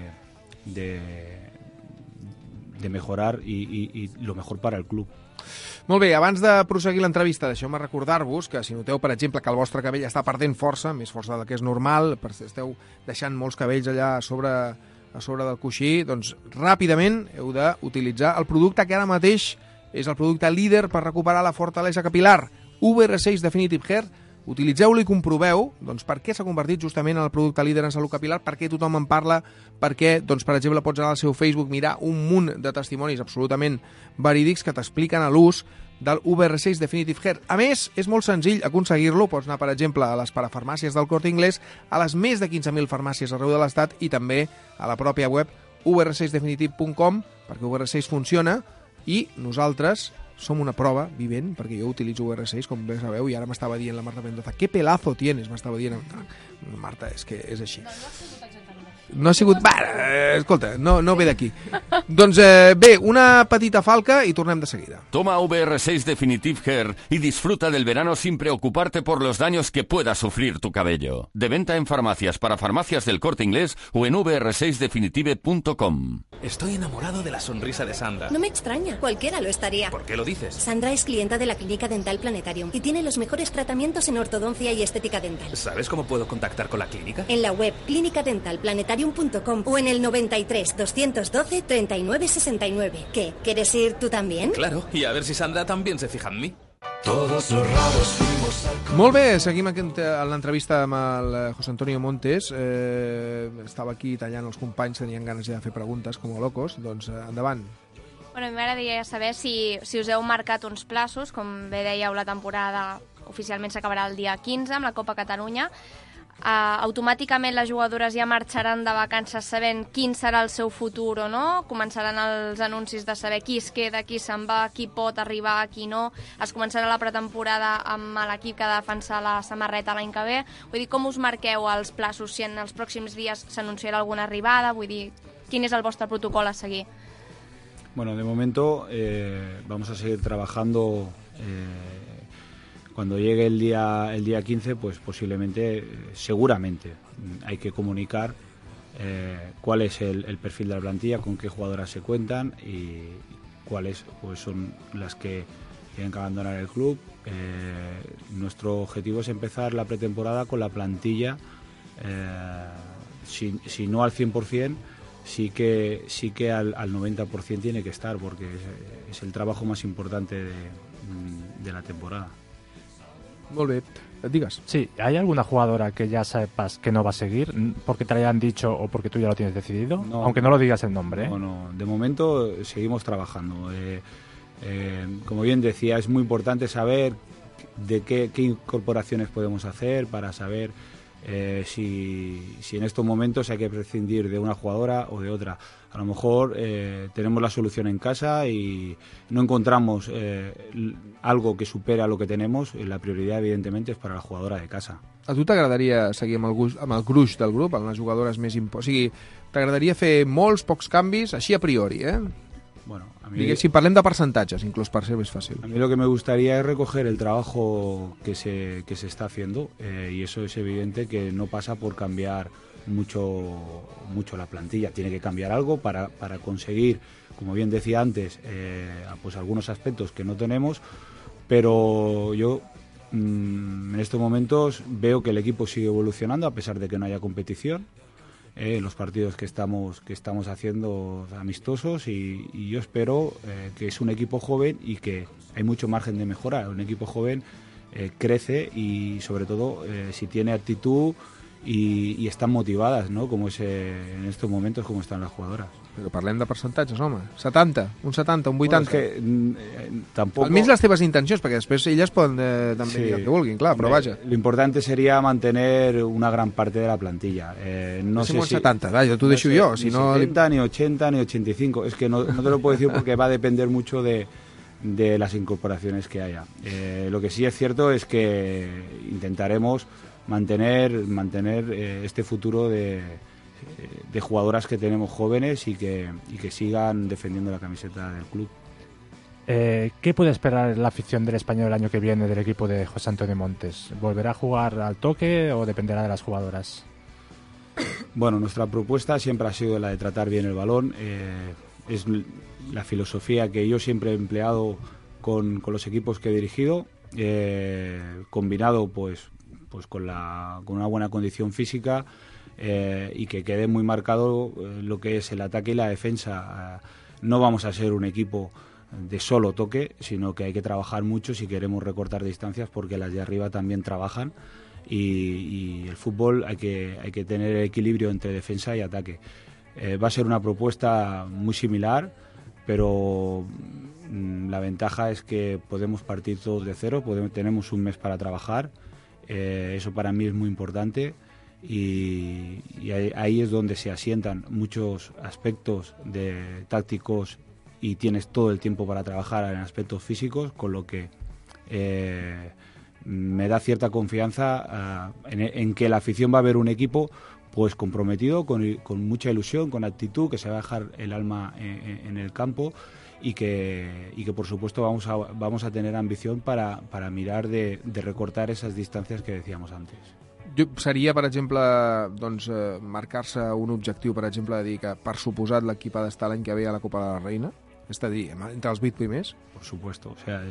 mejorar y lo mejor para el club. Molt bé, abans de proseguir l'entrevista, deixeu-me recordar-vos que si noteu, per exemple, que el vostre cabell està perdent força, més força del que és normal, esteu deixant molts cabells allà a sobre del coixí, doncs ràpidament heu d'utilitzar el producte que ara mateix és el producte líder per recuperar la fortalesa capilar, VR6 Definitive Hair. Utilitzeu-lo i comproveu doncs, per què s'ha convertit justament en el producte líder en salut capilar, per què tothom en parla, per què, doncs, per exemple, pots anar al seu Facebook, mirar un munt de testimonis absolutament verídics que t'expliquen l'ús del VR6 Definitive Hair. A més, és molt senzill aconseguir-lo. Pots anar, per exemple, a les parafarmàcies del Corte Inglés, a les més de 15.000 farmàcies arreu de l'Estat i també a la pròpia web vr6definitive.com, perquè VR6 funciona i nosaltres som una prova vivent, perquè jo utilitzo VR6, com bé sabeu, i ara m'estava dient la Marta Mendoza, ¿qué pelazo tienes? M'estava dient, Marta, és que és així. No ha sigut... escolta, no ve d'aquí. Doncs bé, una petita falca y tornem de seguida. Toma VR6 Definitive Hair y disfruta del verano sin preocuparte por los daños que pueda sufrir tu cabello. De venta en farmacias, para farmacias del Corte Inglés o en vr6definitive.com. Estoy enamorado de la sonrisa de Sandra. No me extraña, cualquiera lo estaría. ¿Por qué lo dices? Sandra es clienta de la Clínica Dental Planetarium y tiene los mejores tratamientos en ortodoncia y estética dental. ¿Sabes cómo puedo contactar con la clínica? En la web clínicadentalplanetarium.com o en el 93 212 39 69. ¿Qué? ¿Quieres ir tú también? Claro, y a ver si Sandra también se fija en mí. Todos los raros fuimos al... Molt bé, seguim en l'entrevista amb el José Antonio Montes. Estava aquí tallant els companys, tenien ganes de fer preguntes com a locos. Doncs endavant. Bueno, a mi m'agradaria saber si us heu marcat uns plaços, com bé dèieu, la temporada oficialment s'acabarà el dia 15 amb la Copa Catalunya. Automàticament les jugadores ja marxaran de vacances sabent quin serà el seu futur o no, començaran els anuncis de saber qui es queda, qui se'n va, qui pot arribar, qui no, es començarà la pretemporada amb l'equip que ha de defensar la samarreta l'any que ve. Vull dir, com us marqueu els plaços, si en els pròxims dies s'anunciarà alguna arribada, vull dir, quin és el vostre protocol a seguir? Bueno, de momento vamos a seguir trabajando. Cuando llegue el día 15, pues posiblemente, seguramente, hay que comunicar cuál es el perfil de la plantilla, con qué jugadoras se cuentan y cuáles pues son las que tienen que abandonar el club. Nuestro objetivo es empezar la pretemporada con la plantilla, si no al 100%, sí que al 90% tiene que estar, porque es el trabajo más importante de la temporada. Molt bé, digas. Sí, ¿hay alguna jugadora que ya sepas que no va a seguir porque te lo hayan dicho o porque tú ya lo tienes decidido? No, aunque no lo digas el nombre. No, de momento seguimos trabajando. Como bien decía, es muy importante saber de qué incorporaciones podemos hacer para saber si en estos momentos hay que prescindir de una jugadora o de otra. A lo mejor tenemos la solución en casa y no encontramos algo que supere a lo que tenemos. La prioridad, evidentemente, és per a la jugadora de casa. A tu t'agradaria seguir amb el gruix del grup, amb les jugadores més importants? O sigui, t'agradaria fer molts, pocs canvis, així a priori, Bueno, a mí... Si parlem de percentatges, inclús per ser més fàcil. A mí lo que me gustaría es recoger el trabajo que se está haciendo y eso es evidente que no pasa por cambiar mucho la plantilla. Tiene que cambiar algo para conseguir, como bien decía antes, pues algunos aspectos que no tenemos, pero yo en estos momentos veo que el equipo sigue evolucionando a pesar de que no haya competición. Los partidos que estamos haciendo amistosos y yo espero que es un equipo joven y que hay mucho margen de mejora. Un equipo joven crece y sobre todo si tiene actitud y están motivadas, ¿no? Como es en estos momentos como están las jugadoras. Però parlem de percentatges, home. 70, un 80, un 80. Bueno, és que tampoco... Almenys les teves intencions, perquè després elles poden també dir el que vulguin, clar, però vaja. Lo importante sería mantener una gran parte de la plantilla. No sé si 70, vaja, t'ho deixo jo. Si no... 70, ni 80, ni 85. Es que no te lo puedo decir porque va a depender mucho de las incorporaciones que haya. Lo que sí es cierto es que intentaremos mantener este futuro de jugadoras que tenemos jóvenes y que sigan defendiendo la camiseta del club. ¿Qué puede esperar la afición del Español el año que viene del equipo de José Antonio Montes? ¿Volverá a jugar al toque o dependerá de las jugadoras? Bueno, nuestra propuesta siempre ha sido la de tratar bien el balón. Es la filosofía que yo siempre he empleado con los equipos que he dirigido, combinado pues con una buena condición física, y que quede muy marcado lo que es el ataque y la defensa. No vamos a ser un equipo de solo toque, sino que hay que trabajar mucho si queremos recortar distancias, porque las de arriba también trabajan y el fútbol hay que tener equilibrio entre defensa y ataque. Va a ser una propuesta muy similar, pero la ventaja es que podemos partir todos de cero, tenemos un mes para trabajar, eso para mí es muy importante. Y ahí es donde se asientan muchos aspectos tácticos y tienes todo el tiempo para trabajar en aspectos físicos, con lo que me da cierta confianza en que la afición va a ver un equipo pues comprometido, con mucha ilusión, con actitud, que se va a dejar el alma en el campo y que por supuesto vamos a tener ambición para mirar de recortar esas distancias que decíamos antes. Seria, per exemple, doncs, marcar-se un objectiu, per exemple, de dir que per suposat l'equip ha d'estar l'any que ve a la Copa de la Reina? És a dir, entre els 8 primers? Por supuesto, o sea,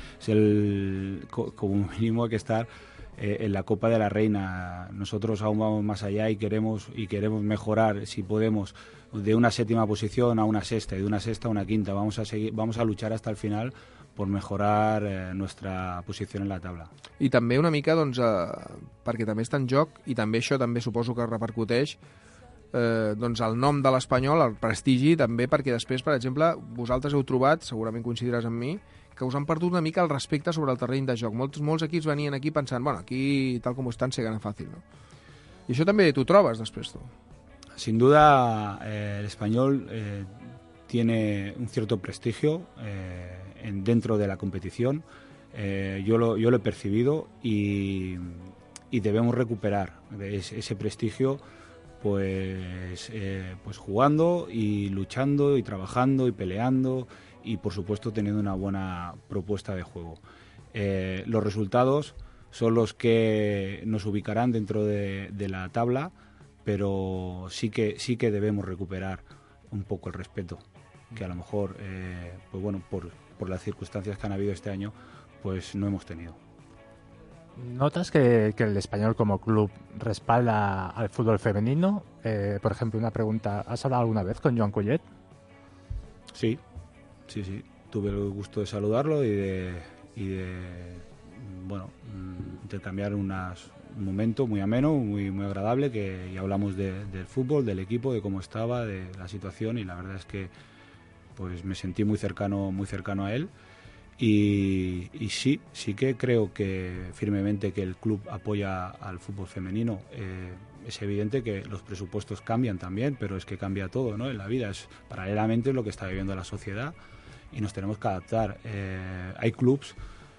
como mínimo hay que estar en la Copa de la Reina. Nosotros aún vamos más allá y queremos mejorar, si podemos, de una séptima posición a una sexta y de una sexta a una quinta. Vamos a luchar hasta el final por mejorar nuestra posició en la taula. I també una mica, doncs, perquè també està en joc, i també això també suposo que repercuteix doncs el nom de l'Espanyol, el prestigi, també perquè després, per exemple, vosaltres heu trobat, segurament coincidiràs amb mi, que us han perdut una mica el respecte sobre el terreny de joc. Molts equips venien aquí pensant, bueno, aquí, tal com estan, se gana fàcil, no? I això també t'ho trobes després, tu? Sin duda, el Español tiene un cierto prestigio dentro de la competición. Yo lo he percibido y debemos recuperar ese prestigio pues jugando y luchando y trabajando y peleando y por supuesto teniendo una buena propuesta de juego. Los resultados son los que nos ubicarán dentro de la tabla, pero sí que debemos recuperar un poco el respeto, que a lo mejor pues bueno, por las circunstancias que han habido este año, pues no hemos tenido. ¿Notas que el Español como club respalda al fútbol femenino? Por ejemplo, una pregunta, ¿has hablado alguna vez con Joan Collet? Sí. Tuve el gusto de saludarlo y de bueno, intercambiar un momento muy ameno, muy agradable, y hablamos del fútbol, del equipo, de cómo estaba, de la situación, y la verdad es que pues me sentí muy cercano a él. Y sí que creo que firmemente que el club apoya al fútbol femenino. Es evidente que los presupuestos cambian también, pero es que cambia todo, ¿no? En la vida es paralelamente lo que está viviendo la sociedad y nos tenemos que adaptar. Hay clubs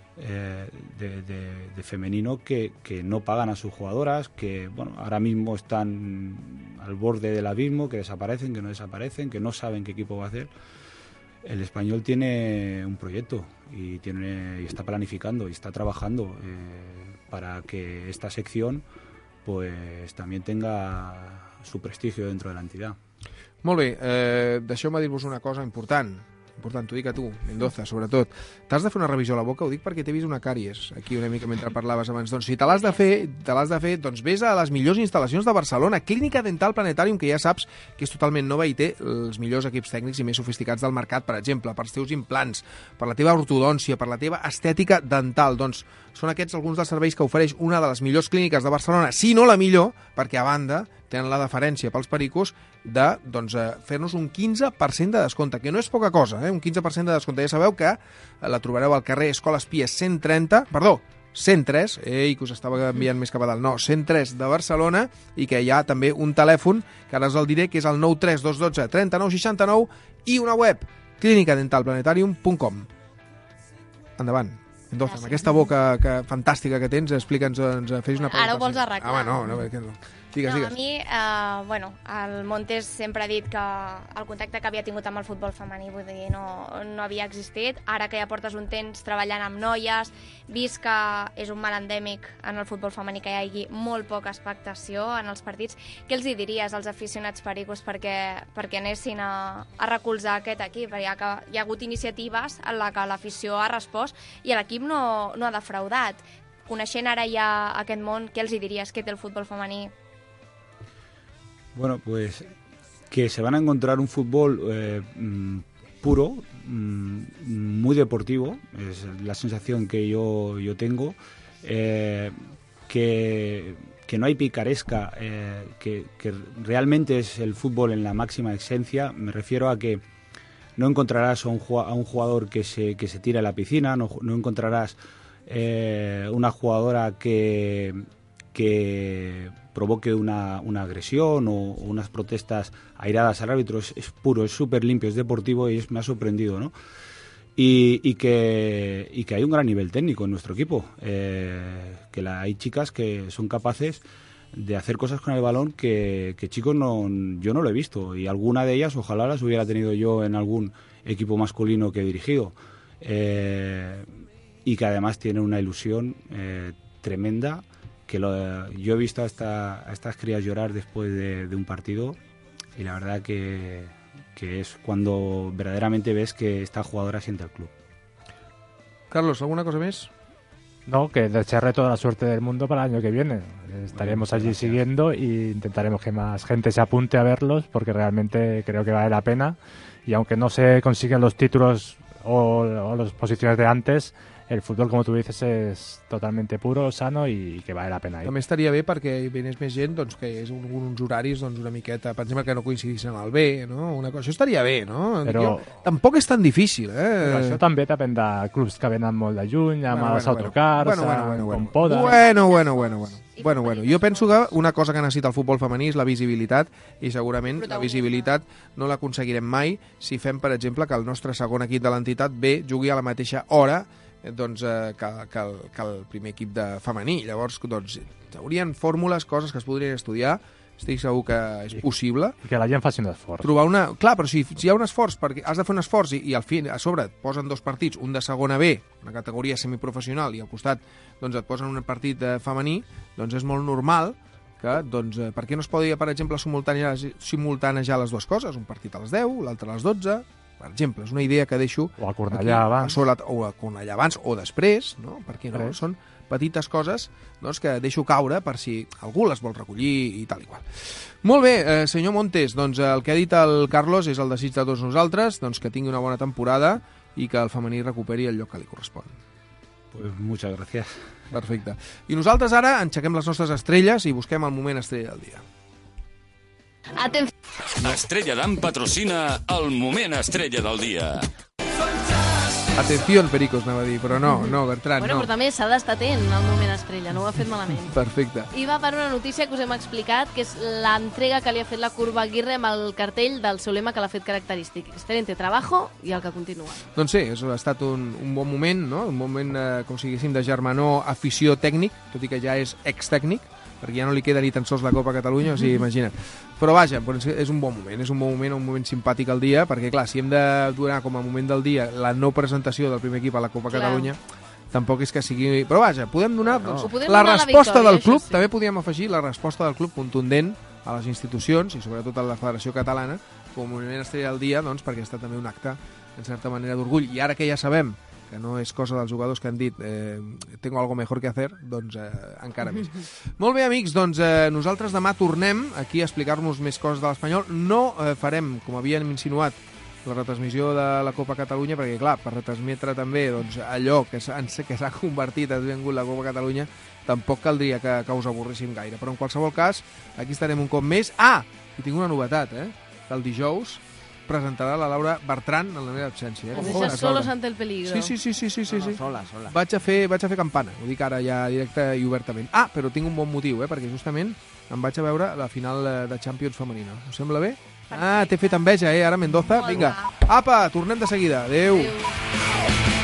de femenino que no pagan a sus jugadoras, que bueno, ahora mismo están al borde del abismo, que desaparecen, que no desaparecen, que no saben qué equipo va a hacer. El Español tiene un proyecto y está planificando y está trabajando para que esta sección pues también tenga su prestigio dentro de la entidad. Molt bé, deixeu-me dir-vos una cosa important. important, t'ho dic a tu, Mendoza, sobretot. T'has de fer una revisió a la boca, ho dic perquè t'he vist una càries aquí una mica mentre parlaves abans. Doncs si te l'has de fer, doncs vés a les millors instal·lacions de Barcelona, Clínica Dental Planetarium, que ja saps que és totalment nova i té els millors equips tècnics i més sofisticats del mercat, per exemple, per als teus implants, per la teva ortodòncia, per la teva estètica dental. Doncs són aquests alguns dels serveis que ofereix una de les millors clíniques de Barcelona, si no la millor, perquè a banda tenen la deferència pels pericos de fer-nos un 15% de descompte, que no és poca cosa, un 15% de descompte. Ja sabeu que la trobareu al carrer Escoles Pies 103, que us estava enviant més cap a dalt, 103 de Barcelona, i que hi ha també un telèfon, que ara us el diré, que és el 93212 3969, i una web, clinicadentalplanetarium.com. Endavant. Mendoza, amb aquesta boca fantàstica que tens, explica'ns, fes una pregunta. Ara ho vols arreglar. Home, no, perquè no. Digues. A mi, el Montes sempre ha dit que el contacte que havia tingut amb el futbol femení, vull dir, no havia existit. Ara que ja portes un temps treballant amb noies, vist que és un mal endèmic en el futbol femení que hi hagi molt poca expectació en els partits, què els hi diries als aficionats pericos perquè anessin a recolzar aquest equip? Hi ha hagut iniciatives en la que l'afició ha respost i l'equip no ha defraudat. Coneixent ara ja aquest món, què els hi diries? Què té el futbol femení? Bueno, pues que se van a encontrar un fútbol puro, muy deportivo, es la sensación que yo tengo, que no hay picaresca, que realmente es el fútbol en la máxima esencia. Me refiero a que no encontrarás a un jugador que se tire a la piscina, no encontrarás una jugadora que provoque una agresión o unas protestas airadas al árbitro. Es puro, es súper limpio, es deportivo y me ha sorprendido, ¿no? Y que hay un gran nivel técnico en nuestro equipo, hay chicas que son capaces de hacer cosas con el balón que chicos yo no lo he visto, y alguna de ellas ojalá las hubiera tenido yo en algún equipo masculino que he dirigido, y que además tienen una ilusión tremenda, que yo he visto a estas crías llorar después de un partido, y la verdad que es cuando verdaderamente ves que esta jugadora siente el club. Carlos, ¿alguna cosa más? No, que desearle toda la suerte del mundo para el año que viene. Estaremos allí siguiendo e intentaremos que más gente se apunte a verlos, porque realmente creo que vale la pena, y aunque no se consiguen los títulos o las posiciones de antes, el fútbol, como tú dices, és totalment puro, sano i que vale la pena. També estaria bé perquè venés més gent, doncs, que és uns horaris una miqueta, per exemple, que no coincidissin al B, no? Això estaria bé, no? Però tampoc és tan difícil, Però això també depèn de clubs que venen molt de lluny, amb els autocars, com poden... Bueno, jo penso que una cosa que necessita el futbol femení és la visibilitat, i segurament la visibilitat no l'aconseguirem mai si fem, per exemple, que el nostre segon equip de l'entitat B jugui a la mateixa hora que el primer equip de femení. Llavors, doncs, haurien fórmules, coses que es podrien estudiar. Estic segur que és possible. I que la gent faci un esforç. Clar, però si hi ha un esforç, perquè has de fer un esforç i al fi, a sobre et posen dos partits, un de segona B, una categoria semiprofessional, i al costat doncs, et posen un partit femení, doncs és molt normal que, doncs, per què no es podria, per exemple, simultanejar les dues coses? Un partit a les 10, l'altre a les 12... Per exemple, és una idea que deixo... O a Cornellà abans. O a Cornellà abans, o després, no? Per què no? Són petites coses, doncs, que deixo caure per si algú les vol recollir i tal i qual. Molt bé, senyor Montes, doncs el que ha dit el Carlos és el desig de tots nosaltres, doncs que tingui una bona temporada i que el femení recuperi el lloc que li correspon. Pues muchas gracias. Perfecte. I nosaltres ara enxequem les nostres estrelles i busquem el moment estrella del dia. Estrella Damm patrocina el moment estrella del dia. Atenció, Pericos, anava a dir, però no, Bertran, no. Però també s'ha d'estar atent al moment estrella, no ho ha fet malament. Perfecte. I va per una notícia que us hem explicat, que és l'entrega que li ha fet la Curva Aguirre amb el cartell del seu lema que l'ha fet característic. Excelente trabajo i el que continua. Doncs sí, ha estat un bon moment, no? Un moment, com si diguéssim, de germanor afició tècnic, tot i que ja és ex-tècnic, perquè ja no li queda ni tan sols la Copa Catalunya, o sigui, imagina't. Però vaja, és un bon moment, un moment simpàtic al dia, perquè clar, si hem de donar com a moment del dia la no presentació del primer equip a la Copa Catalunya, tampoc és que sigui... Però vaja, podem donar la resposta del club, també podríem afegir la resposta del club contundent a les institucions i sobretot a la Federació Catalana com a moment estrella del dia, doncs, perquè ha estat també un acte en certa manera, d'orgull. I ara que ja sabem que no és cosa dels jugadors que han dit tengo algo mejor que hacer, doncs encara més. Molt bé, amics, doncs nosaltres demà tornem aquí a explicar-nos més coses de l'Espanyol. No farem, com havíem insinuat, la retransmissió de la Copa Catalunya, perquè, clar, per retransmetre també doncs, allò que s'ha convertit, ha esdevingut la Copa Catalunya, tampoc caldria que us avorríssim gaire. Però, en qualsevol cas, aquí estarem un cop més. I tinc una novetat, que el dijous presentarà la Laura Bertran en la meva absència. Deixa solos ante el peligro. Sí. Sola. Vaig a fer campana, ho dic ara ja directe i obertament. Però tinc un bon motiu, perquè justament em vaig a veure la final de Champions femenina. Us sembla bé? T'he fet enveja, ara Mendoza. Vinga, apa, tornem de seguida. Adéu.